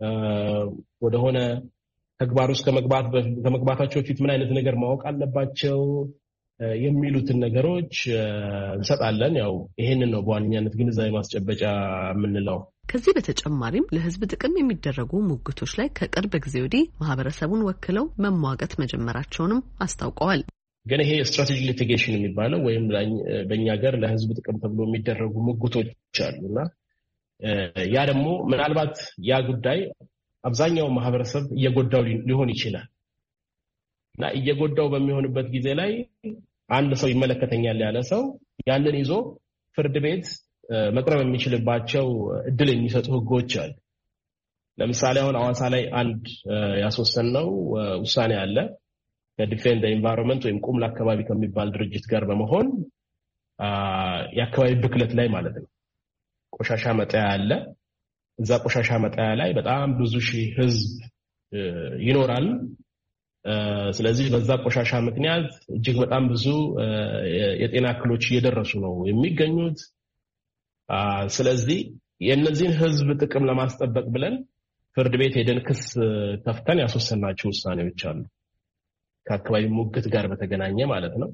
ወደሆነ ተግባር ውስጥ ከመግባታቸው ፊት ምን አይነት ነገር ማወቅ አለባቸው የሚሉትን ነገሮች እንሰጣለን። ያው ይሄንን ነው በዋነኛነት ግንዛቤ ማስጨበጫ የምንለው። ከዚህ በተጨማሪም ለህዝብ ጥቅም የሚደረጉ ሙግቶች ላይ ከቅርብ ጊዜ ወዲህ ማህበረሰቡን ወክለው መሟገት መጀመራቸውንም አስታውቀዋል። ግን ይሄ ስትራቴጂ ሊቲጌሽን የሚባለው ወይም በእኛ ሀገር ለህዝብ ጥቅም ተብሎ የሚደረጉ ሙግቶች አሉና ያ ደግሞ ምናልባት ያ ጉዳይ አብዛኛው ማህበረሰብ እየጎዳው ሊሆን ይችላል እና እየጎዳው በሚሆንበት ጊዜ ላይ አንድ ሰው ይመለከተኛል ያለ ሰው ያንን ይዞ ፍርድ ቤት መቅረብ የሚችልባቸው እድል የሚሰጡ ህጎች አሉ። ለምሳሌ አሁን ሐዋሳ ላይ አንድ ያስወሰነው ውሳኔ አለ። ከዲፌንድ ኤንቫይሮንመንት ወይም ቁምላ አካባቢ ከሚባል ድርጅት ጋር በመሆን የአካባቢ ብክለት ላይ ማለት ነው ቆሻሻ መጣያ አለ። እዛ ቆሻሻ መጣያ ላይ በጣም ብዙ ሺህ ህዝብ ይኖራል። ስለዚህ በዛ ቆሻሻ ምክንያት እጅግ በጣም ብዙ የጤና እክሎች እየደረሱ ነው የሚገኙት። ስለዚህ የእነዚህን ህዝብ ጥቅም ለማስጠበቅ ብለን ፍርድ ቤት ሄደን ክስ ከፍተን ያስወሰናቸው ውሳኔዎች አሉ፣ ከአካባቢ ሙግት ጋር በተገናኘ ማለት ነው።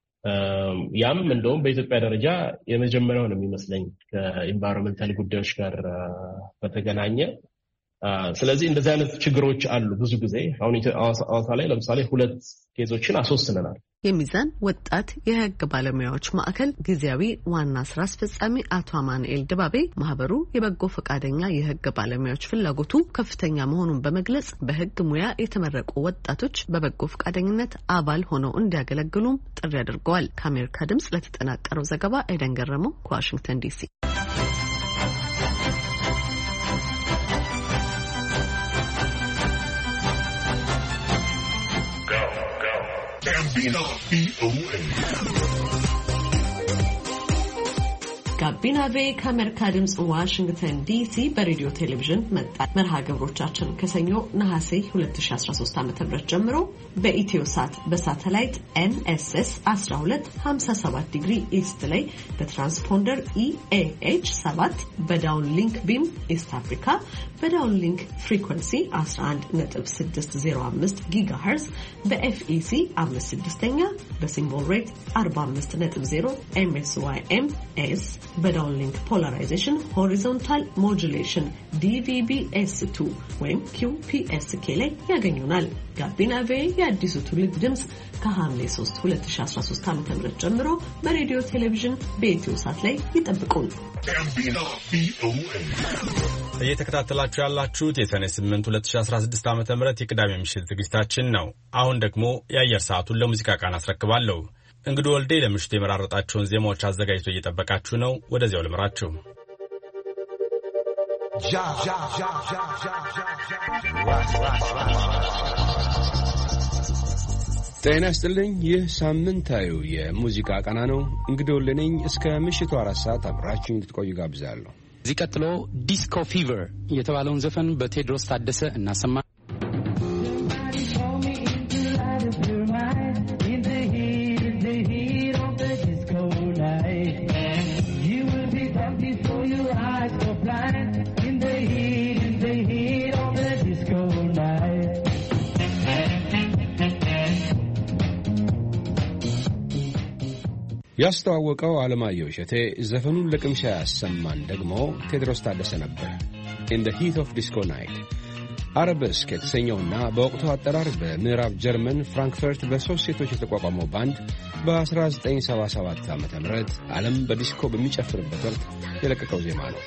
ያም እንደውም በኢትዮጵያ ደረጃ የመጀመሪያው ነው የሚመስለኝ ከኢንቫይሮንመንታል ጉዳዮች ጋር በተገናኘ። ስለዚህ እንደዚህ አይነት ችግሮች አሉ ብዙ ጊዜ። አሁን ሐዋሳ ላይ ለምሳሌ ሁለት ኬዞችን አስወስነናል። የሚዛን ወጣት የህግ ባለሙያዎች ማዕከል ጊዜያዊ ዋና ስራ አስፈጻሚ አቶ አማኑኤል ድባቤ ማህበሩ የበጎ ፈቃደኛ የህግ ባለሙያዎች ፍላጎቱ ከፍተኛ መሆኑን በመግለጽ በህግ ሙያ የተመረቁ ወጣቶች በበጎ ፈቃደኝነት አባል ሆነው እንዲያገለግሉም ጥሪ አድርገዋል። ከአሜሪካ ድምጽ ለተጠናቀረው ዘገባ ኤደን ገረመው ከዋሽንግተን ዲሲ። ጋቢና ቬ ከአሜሪካ ድምጽ ዋሽንግተን ዲሲ በሬዲዮ ቴሌቪዥን መጣ። መርሃ ግብሮቻችን ከሰኞ ነሐሴ ሁለት ሺህ አስራ ሶስት ዓ.ም ጀምሮ በኢትዮሳት በሳተላይት ኤን ኤስ ኤስ አስራ ሁለት ሀምሳ ሰባት ዲግሪ ኢስት ላይ በትራንስፖንደር ኢ ኤ ኤች ሰባት በዳውን ሊንክ ቢም ኢስት አፍሪካ በዳውን ሊንክ ፍሪኩዌንሲ አስራ አንድ ነጥብ ስድስት ዜሮ አምስት ጊጋሄርዝ በኤፍ ኢ ሲ አምስት ስድስተኛ በሲምቦል ሬት አርባ አምስት ነጥብ ዜሮ ኤም ኤስ ዋይ ኤም ኤስ በዳውንሊንክ ፖላራይዜሽን ሆሪዞንታል ሞጁሌሽን ዲ ቪ ቢ ኤስ ቱ ወይም ኪው ፒ ኤስ ኬ ላይ ያገኙናል። ጋቢና ቬ የአዲሱ ትውልድ ድምጽ ከሐምሌ ሶስት ሁለት ሺህ አስራ ሶስት ዓ.ም ጀምሮ በሬዲዮ ቴሌቪዥን በኢትዮሳት ላይ ይጠብቁን። እየተከታተላችሁ ያላችሁት የሰኔ ስምንት ሁለት ሺህ አስራ ስድስት ዓ.ም የቅዳሜ ምሽት ዝግጅታችን ነው። አሁን ደግሞ የአየር ሰዓቱን ለሙዚቃ ቃና አስረክባለሁ። እንግዲህ ወልዴ ለምሽቱ የመራረጣቸውን ዜማዎች አዘጋጅቶ እየጠበቃችሁ ነው። ወደዚያው ልምራችሁ። ጤና ይስጥልኝ። ይህ ሳምንታዊው የሙዚቃ ቃና ነው። እንግዲህ ወልዴ ነኝ። እስከ ምሽቱ አራት ሰዓት አብራችሁኝ እንድትቆዩ ጋብዛለሁ። እዚህ ቀጥሎ ዲስኮ ፊቨር የተባለውን ዘፈን በቴድሮስ ታደሰ እናሰማ። ያስተዋወቀው አለማየሁ እሸቴ ዘፈኑን ለቅምሻ ያሰማን ደግሞ ቴድሮስ ታደሰ ነበር። In the Heat of Disco Night አረብስክ የተሰኘውና በወቅቱ አጠራር በምዕራብ ጀርመን ፍራንክፈርት በሶስት ሴቶች የተቋቋመው ባንድ በ1977 ዓመተ ምህረት ዓለም በዲስኮ በሚጨፍርበት ወቅት የለቀቀው ዜማ ነው።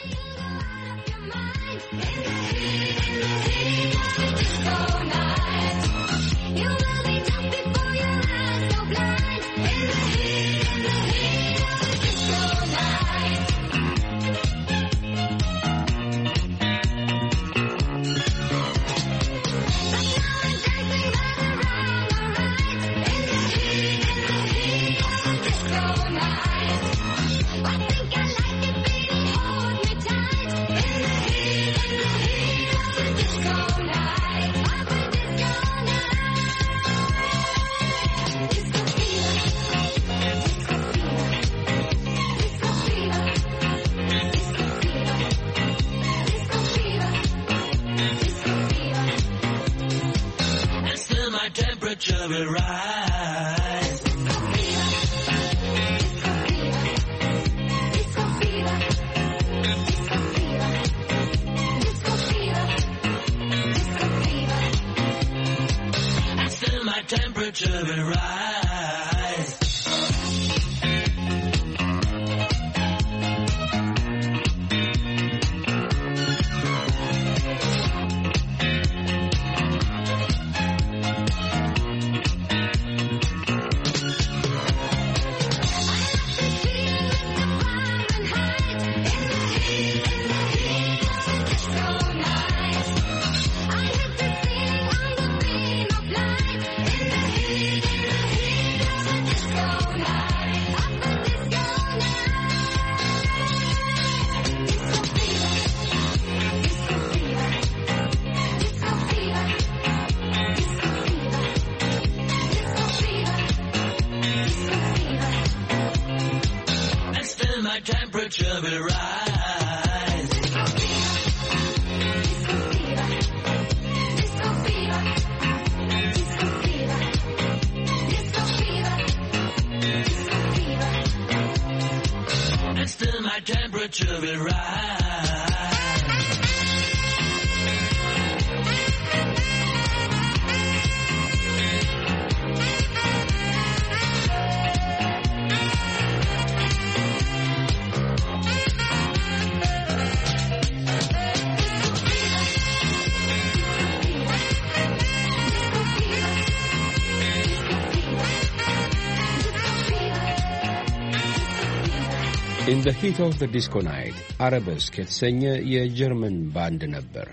In the Heat of the Disco Night አረብስክ የተሰኘ የጀርመን ባንድ ነበር።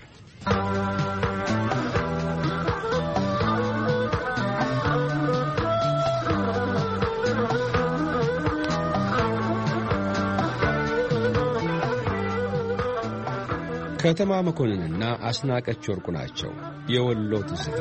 ከተማ መኮንንና አስናቀች ወርቁ ናቸው። የወሎ ትዝታ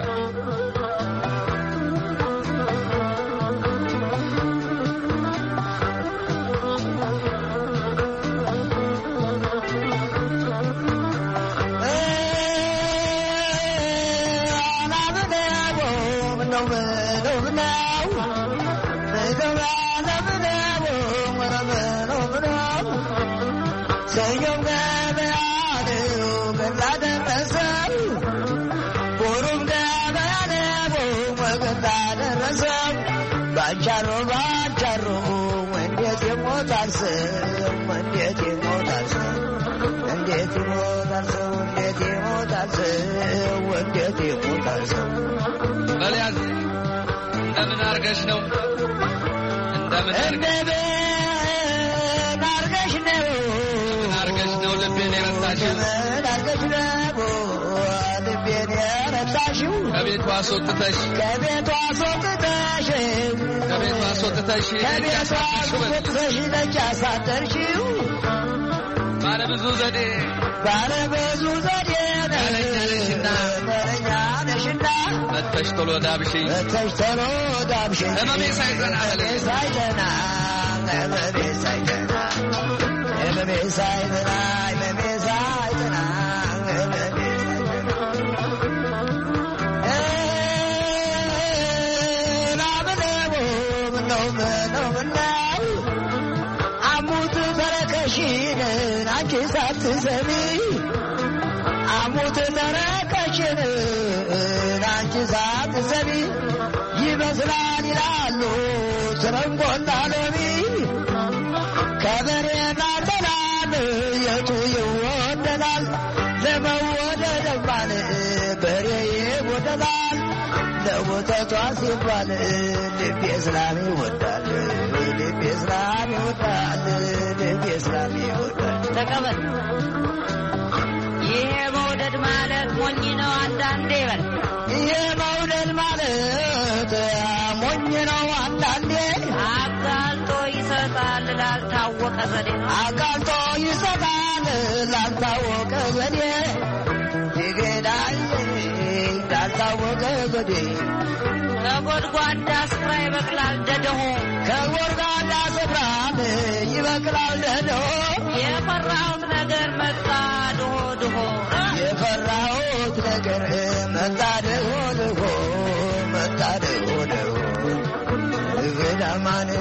ባቻሮ ባቻሮ እንዴት ይሞታል ሰው እንዴት ይሞታል ሰው እንዴት ይሞታል ሰው እንዴት ይሞታል ሰው እንዴት ይሞታል ሰው በልያዝ እንደምን አርገሽ ነው እንደምን አርገሽ ነው አርገሽ ነው ልቤን የረሳሽው አርገሽ ነው ልቤን የረሳሽው ከቤቷ አስወጥተሽ ከቤቷ አስወጥተሽ ከቤቷ አስወጥተሽ ከቤቷ አስወጥተሽ ደጅ አሳደርሽው ባለ ብዙ ዘዴ ባለ ብዙ ዘዴ ነሽና ነሽና ነሽና መተሽ ቶሎ ዳብሽ መተሽ ቶሎ ዳብሽ እመሜ ሳይዘና ሳይዘና እመሜ ሳይዘና እመሜ ሳይዘና እመሜ ሳይዘና አሙት ተረከሽን አንቺ ሳትሰሚ አሙት ተረከሽን አንቺ ሳትሰሚ ይመስላል ይላሉ ትረንጎና ሎሚ ከበሬና ተላል የቱ ይወደዳል ለመወደድ ባል በሬ ይወደዳል ለወተቷ ሲባል ልቤ እስላም ይወዳል ልቤ እስላም ይወዳል ልቤ እስላም ይወዳል ተቀበል ይሄ መውደድ ማለት ሞኝ ነው አንዳንዴ በል ይሄ መውደድ ማለት ሞኝ ነው አንዳንዴ አጋልጦ ይሰጣል ላልታወቀ ዘዴ አጋልጦ ይሰጣል ላልታወቀ ዘዴ ይገዳል ላልታወቀ ዘዴ ከጎድጓዳ ስፍራ ይበቅላል ደደሆ ከጎድጓዳ ስፍራ ይበቅላል ደደሆ የፈራሁት ነገር መጣ ድሆ ድሆ የፈራሁት ነገር መጣ ድሆ ድሆ መጣ ድሆ ድሆ እግዳማን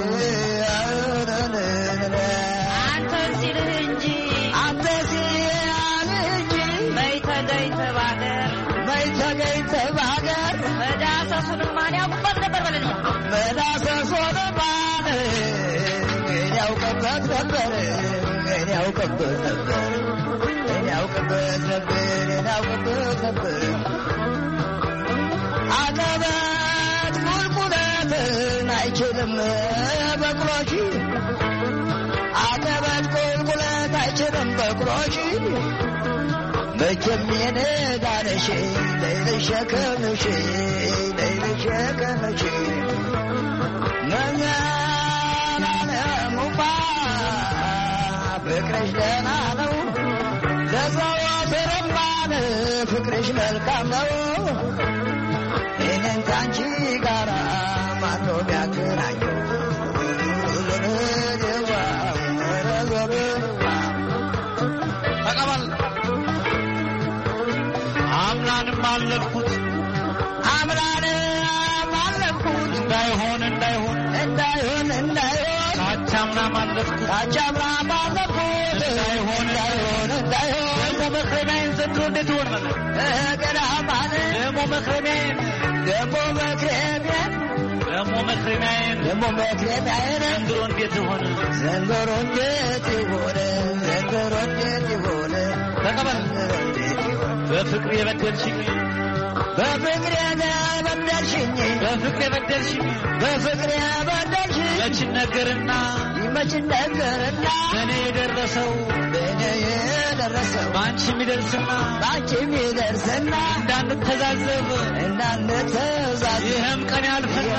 አንተ ሲልህ እንጂ አንተ ሲልህ እንጂ መይ ተገኝተህ ባገር መይ ተገኝተህ ባገር መዳሰሱን ማን ያውቅበት ነበር በለኝ መዳሰሱን ማን ያውቅበት ነበር ያውቅበት ነበር ያውቅበት ነበር ያውቅበት ነበር አቀበት ቁልቁለትን አይችልም በቅሎሽ አቀበት ቁልቁለት አይችልም በቅሎሽ መቼም የነዳነሽ ለይልሸከምሽ ለይልሸከምሽ መኛን አለሙባ ፍቅርሽ ደህና ነው ለዘወትርማን ፍቅርሽ መልካም ነው እኔን ካንቺ ጋራ ማን ነው ቢያገናኘው ተቀበል አምናንም አለፍኩት አምናንም አለፍኩት እንዳይሆን እንዳይሆን እንዳይሆን እንዳይሆን ካቻምናም አለፍኩት ካቻምናም አለፍኩት እንዳይሆን እንዳይሆን እንዳይሆን ደግሞ መክረሚያዬን ዘንድሮ እንዴት ይሆን ማለት ገዳማን ደግሞ መክረሚያዬን ደግሞ መክረሚያዬን ደግሞ መክረሚያዬን ደግሞ መክረሚያዬን ዘንድሮ እንዴት ይሆን ዘንድሮ እንዴት ይሆን ዘንድሮ እንዴት ይሆን ተቀበል በፍቅር የበደልሽኝ በፍቅር የበደልሽኝ በፍቅር የበደልሽኝ በፍቅር የበደልሽኝ መች ነገርና መች ነገርና በእኔ የደረሰው በእኔ የደረሰው በአንቺ የሚደርስና በአንቺ የሚደርስና እንዳንተዛዘብ እንዳንተዛዘብ ይህም ቀን ያልፍና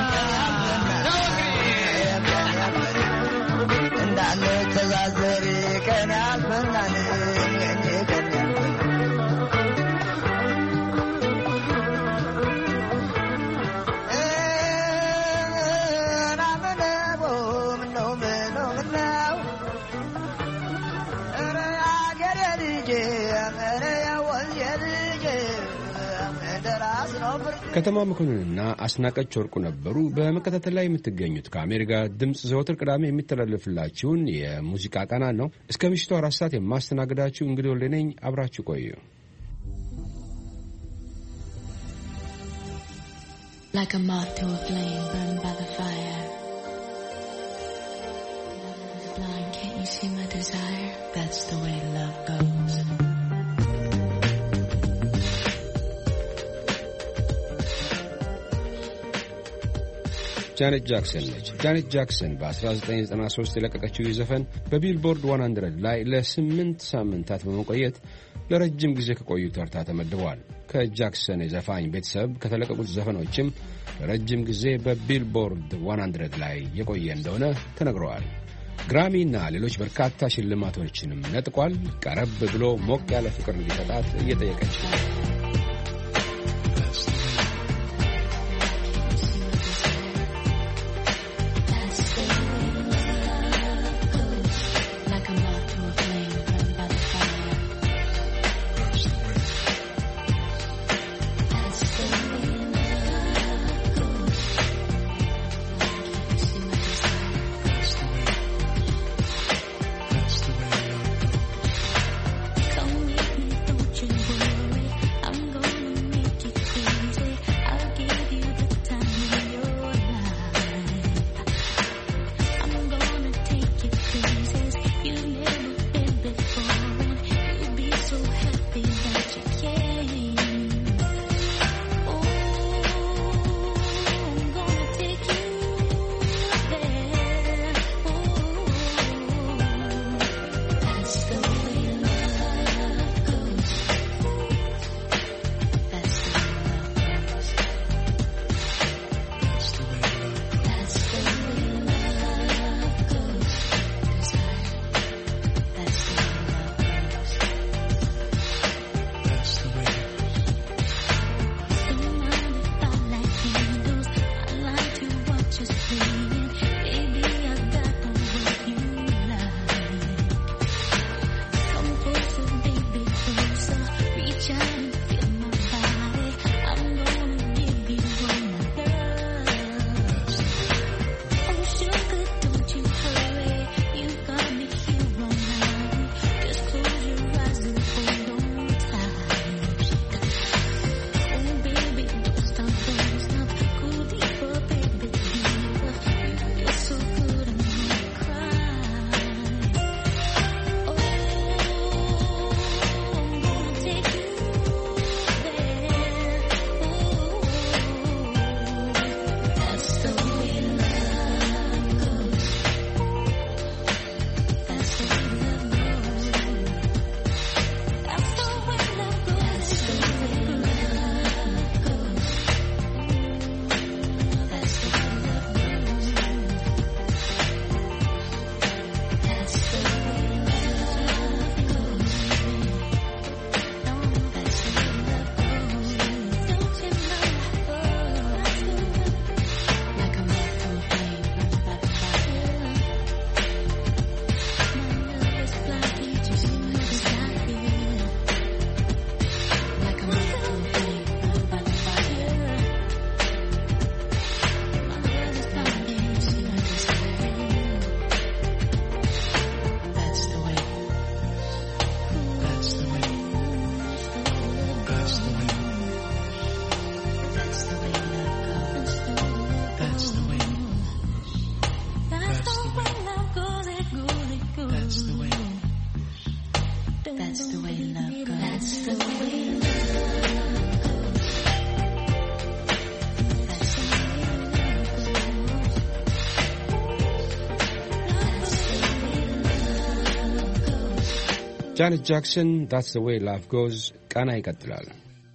እንዳንተዛዘብ ቀን ያልፍና ከተማ መኮንንና አስናቀች ወርቁ ነበሩ። በመከታተል ላይ የምትገኙት ከአሜሪካ ድምፅ ዘወትር ቅዳሜ የሚተላለፍላችሁን የሙዚቃ ቃናን ነው። እስከ ምሽቱ አራት ሰዓት የማስተናግዳችሁ እንግዲህ ወልዴ ነኝ። አብራችሁ ቆዩ። Like a moth to a flame burned by the fire. Love is blind, can't you see my desire? That's the way love goes. ጃኔት ጃክሰን ነች። ጃኔት ጃክሰን በ1993 የለቀቀችው ዘፈን በቢልቦርድ መቶ ላይ ለስምንት ሳምንታት በመቆየት ለረጅም ጊዜ ከቆዩ ተርታ ተመድቧል። ከጃክሰን የዘፋኝ ቤተሰብ ከተለቀቁት ዘፈኖችም ለረጅም ጊዜ በቢልቦርድ መቶ ላይ የቆየ እንደሆነ ተነግረዋል። ግራሚ እና ሌሎች በርካታ ሽልማቶችንም ነጥቋል። ቀረብ ብሎ ሞቅ ያለ ፍቅር እንዲሰጣት እየጠየቀች ነው። ጃኔት ጃክሰን that's the way love goes ቃና ይቀጥላል።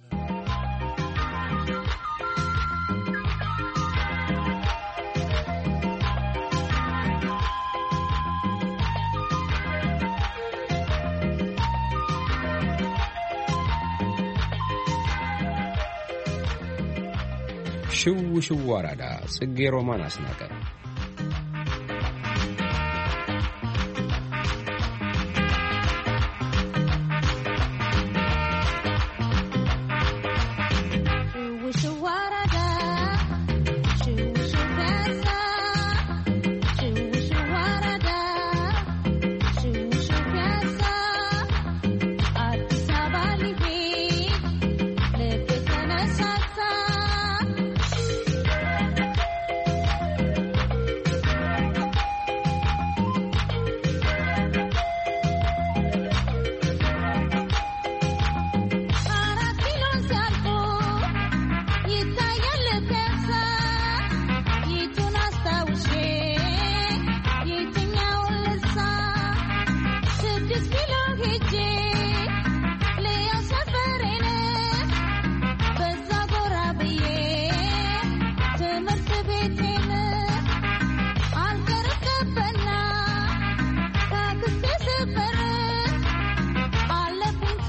ሽው ሽው አራዳ ጽጌ ሮማን አስናቀ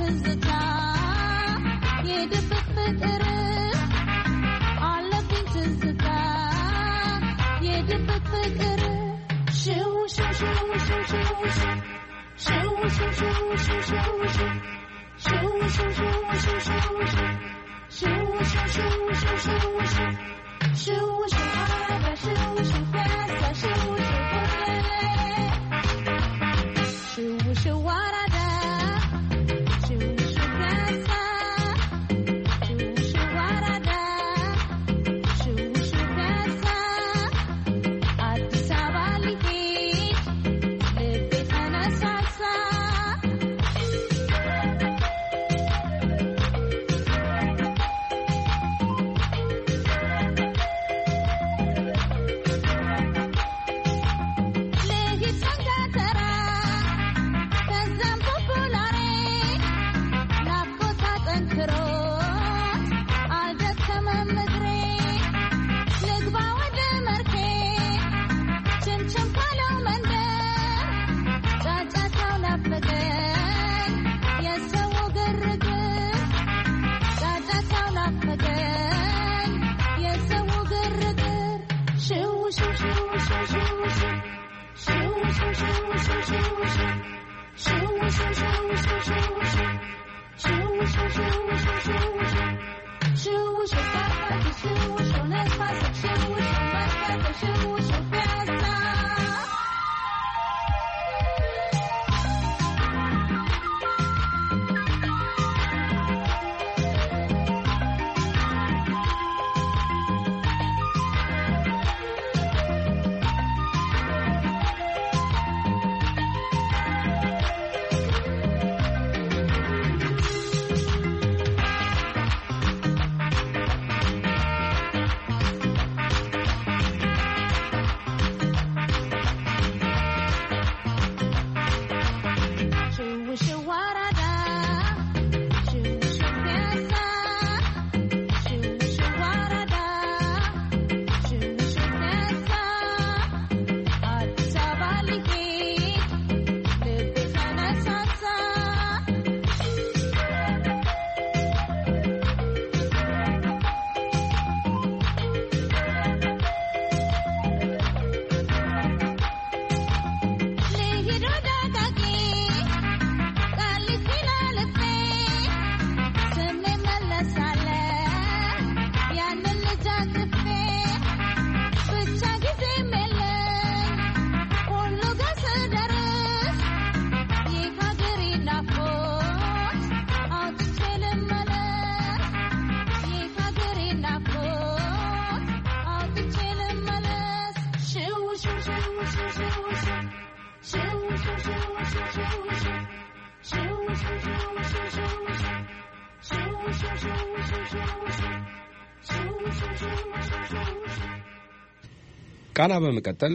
ቃና በመቀጠል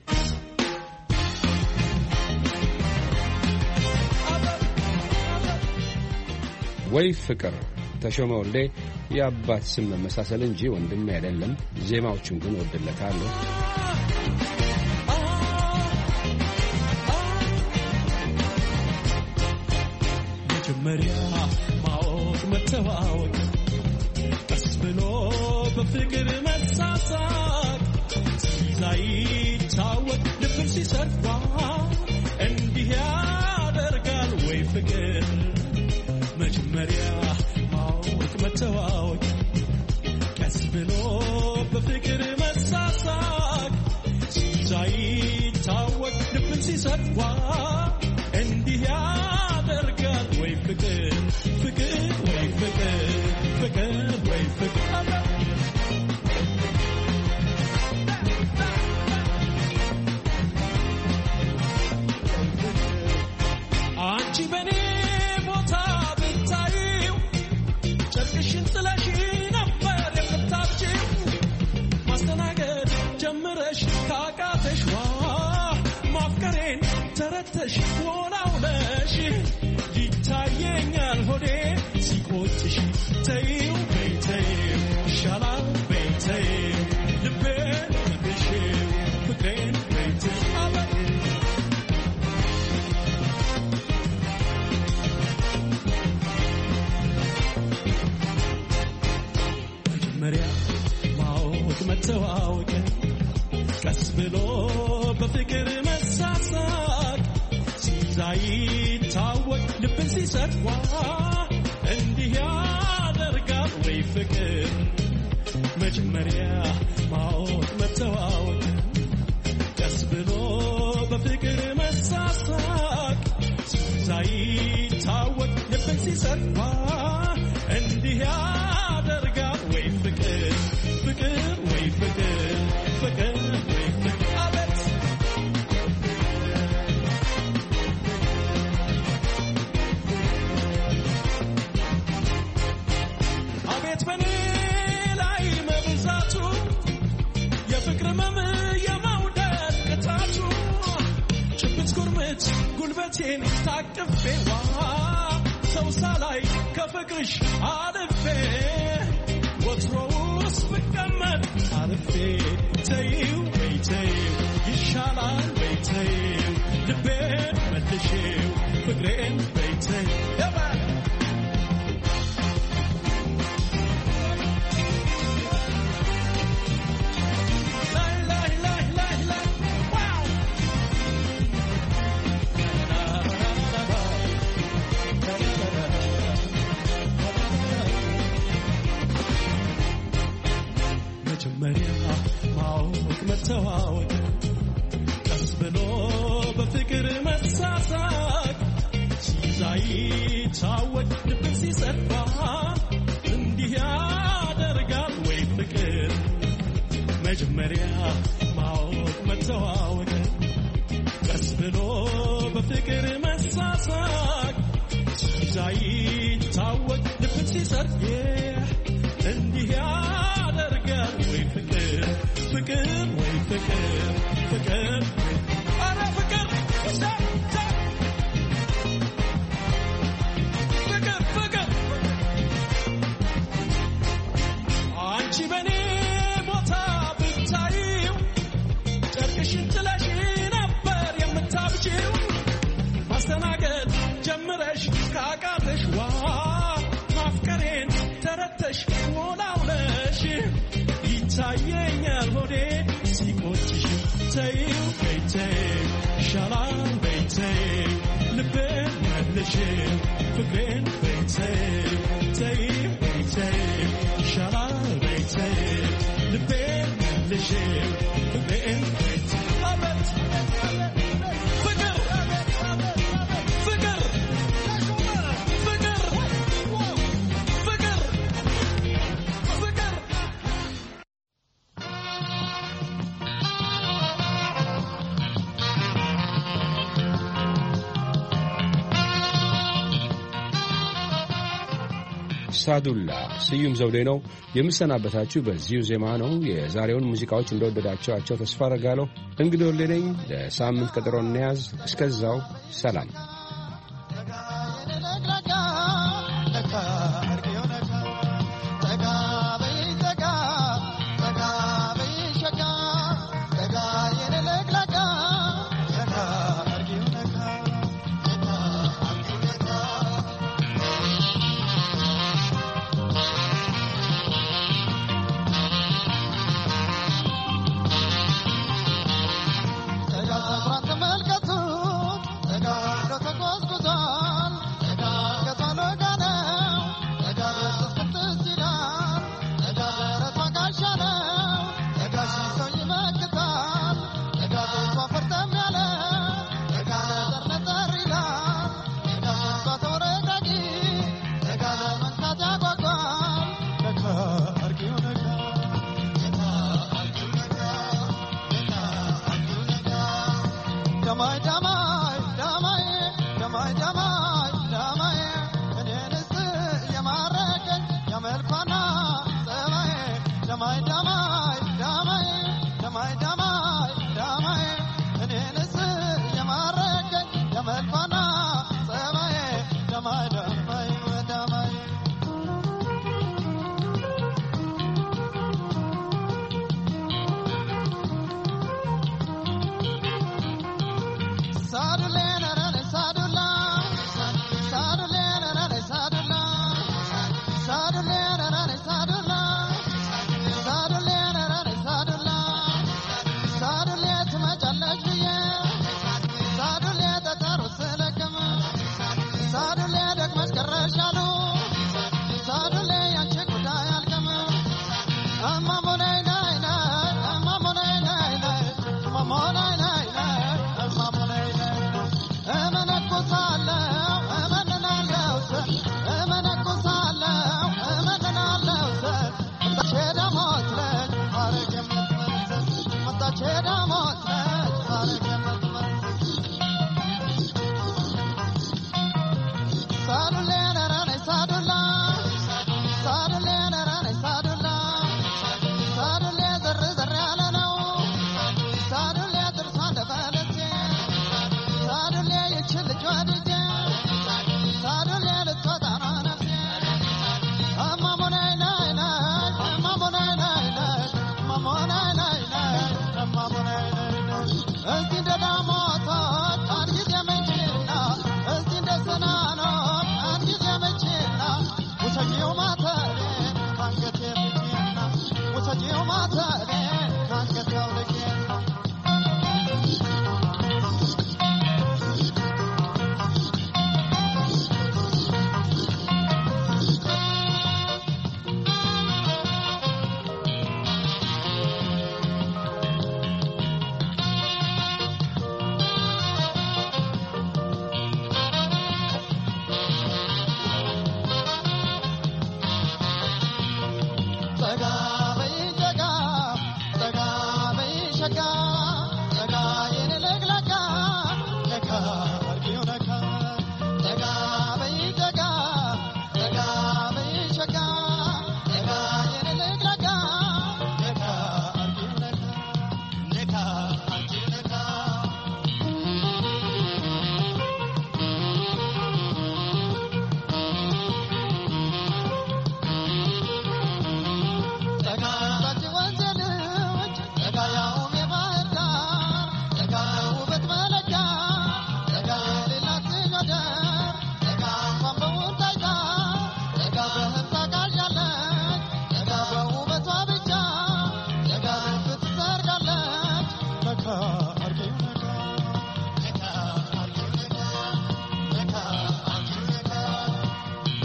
ወይ ፍቅር ተሾመ ወልዴ የአባት ስም መመሳሰል እንጂ ወንድም አይደለም። ዜማዎቹን ግን ወድለታለሁ። መጀመሪያ ማወቅ መተዋወቅ ቀስ ብሎ በፍቅር መሳሳቅ ሳይታወቅ ልብን ሲሰርፋ እንዲህ ያደርጋል ወይ ፍቅር መጀመሪያ ማወቅ መተዋወቅ ቀስ ብሎ በፍቅር መሳሳቅ ሳይታወቅ ልብን ሲሰርፋ እንዲህ ያደርጋል ወይ ፍቅር ፍቅር ወይ ፍቅር ፍቅር ወይ ፍቅር አንቺ በኔ ቦታ ብታዪው ጨርቅሽን ጥለሽ ነበር የምታብጪው ማስተናገድ ጀምረሽ ካቃተሽ ዋ ማፍቀሬን ተረተሽ ወላውለሽ ይታየኛል ሆዴ ሲቆጭሽ ተይው በይተይው ይሻላል በይተይው ልቤን መልሽው ፍቅሬን በይተይው ቀስ ብሎ በፍቅር መሳሳቅ ሲይታወቅ ልብን ሲሰጥዋ እንዲህ ያደርጋል ወይ ፍቅር መጀመሪያ ማወቅ መተዋወቅ ቀስ ብሎ በፍቅር መሳሳቅ ሲይታወቅ ልብን ሲሰጥዋ እንዲህ ያደርጋል ወይ ፍቅር ፍቅር ወይ ፍቅር ፍቅር ወይ ፍቅር አቤት አቤት በኔ ላይ መብዛቱ የፍቅር መም የመውደድ ቅጣቱ ጭብጥ ጉርምት ጉልበቴን ታቅፌዋ ሰው ሳላይ ከፍቅርሽ አልፌ ወትሮውስ ብቀመጥ አልፌ ተይው ወይ ተይው ይሻላል ወይ ተይው ልቤን መልሼው ፍቅሬን ወይ ተይው መጀመሪያ ማወቅ መተዋወቅ ቀስ ብሎ በፍቅር መሳሳቅ ሲይታወቅ ልብን ሲሰጥባ እንዲህ ያደርጋል ወይ ፍቅር መጀመሪያ ማወቅ መተዋወቅ ቀስ ብሎ በፍቅር መሳሳቅ ሲይታወቅ ልብን ሲሰጥ እንዲህ ያደርጋል ወይ ፍቅር ፍቅር ወይ ፍቅር ፍቅር አረ ፍቅር ፍቅር ፍቅር አንቺ በኔ ቦታ ብታዪው ጨርቅሽን ጥለሽ ነበር የምታብጂው ማስተናገድ ጀምረሽ ካቃተሽ ዋ ማፍቀሬን ተረተሽ ሞላውለሽ ይታየኛል ሆዴ ሲቆጭሽ ተይው በይተይው ይሻላል በይተይው ልቤን መልሼው ፍቅሬን በይተይው ተይው በይተይው ይሻላል በይተይው ልቤን መልሼው ፍቅሬን በይተይው አቤት ፍቅር ፍቅር ሳዱላ ስዩም ዘውዴ ነው የምሰናበታችሁ በዚሁ ዜማ ነው። የዛሬውን ሙዚቃዎች እንደወደዳችኋቸው ተስፋ አደርጋለሁ። እንግዲህ ወሌ ነኝ። ለሳምንት ቀጠሮ እንያዝ። እስከዛው ሰላም። ተመልከቱ ተጋርዶ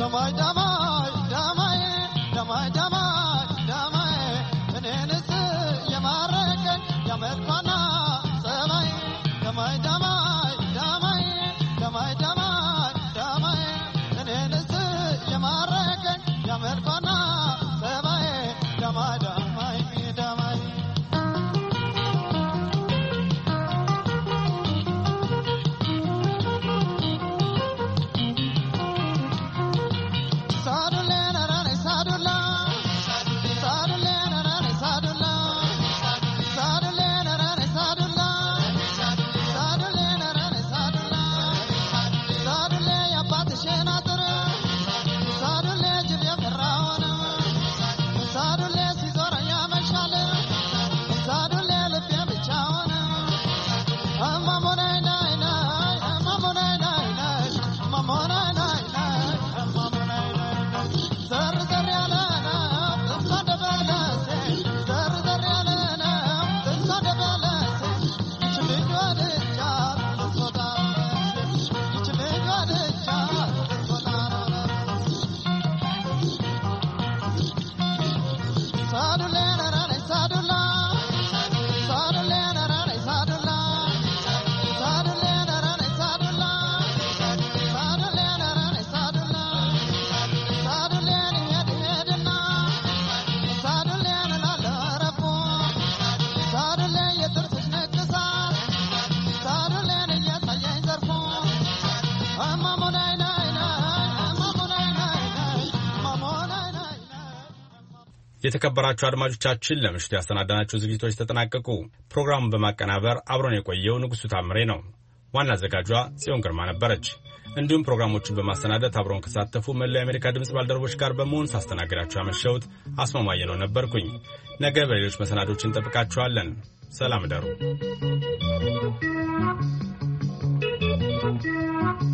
damai damai damai damai damai damai እኔንስ የማረከኝ ያመልኳና ሰማይ damai damai damai damai damai damai እኔንስ የማረከኝ ያመልኳና ሰማይ damai damai damai የተከበራችሁ አድማጮቻችን ለምሽቱ ያሰናዳናቸው ዝግጅቶች ተጠናቀቁ። ፕሮግራሙን በማቀናበር አብሮን የቆየው ንጉሱ ታምሬ ነው። ዋና አዘጋጇ ጽዮን ግርማ ነበረች። እንዲሁም ፕሮግራሞቹን በማሰናዳት አብሮን ከተሳተፉ መላው የአሜሪካ ድምጽ ባልደረቦች ጋር በመሆን ሳስተናግዳችሁ ያመሸሁት አስማማየ ነው ነበርኩኝ። ነገ በሌሎች መሰናዶች እንጠብቃችኋለን። ሰላም እደሩ።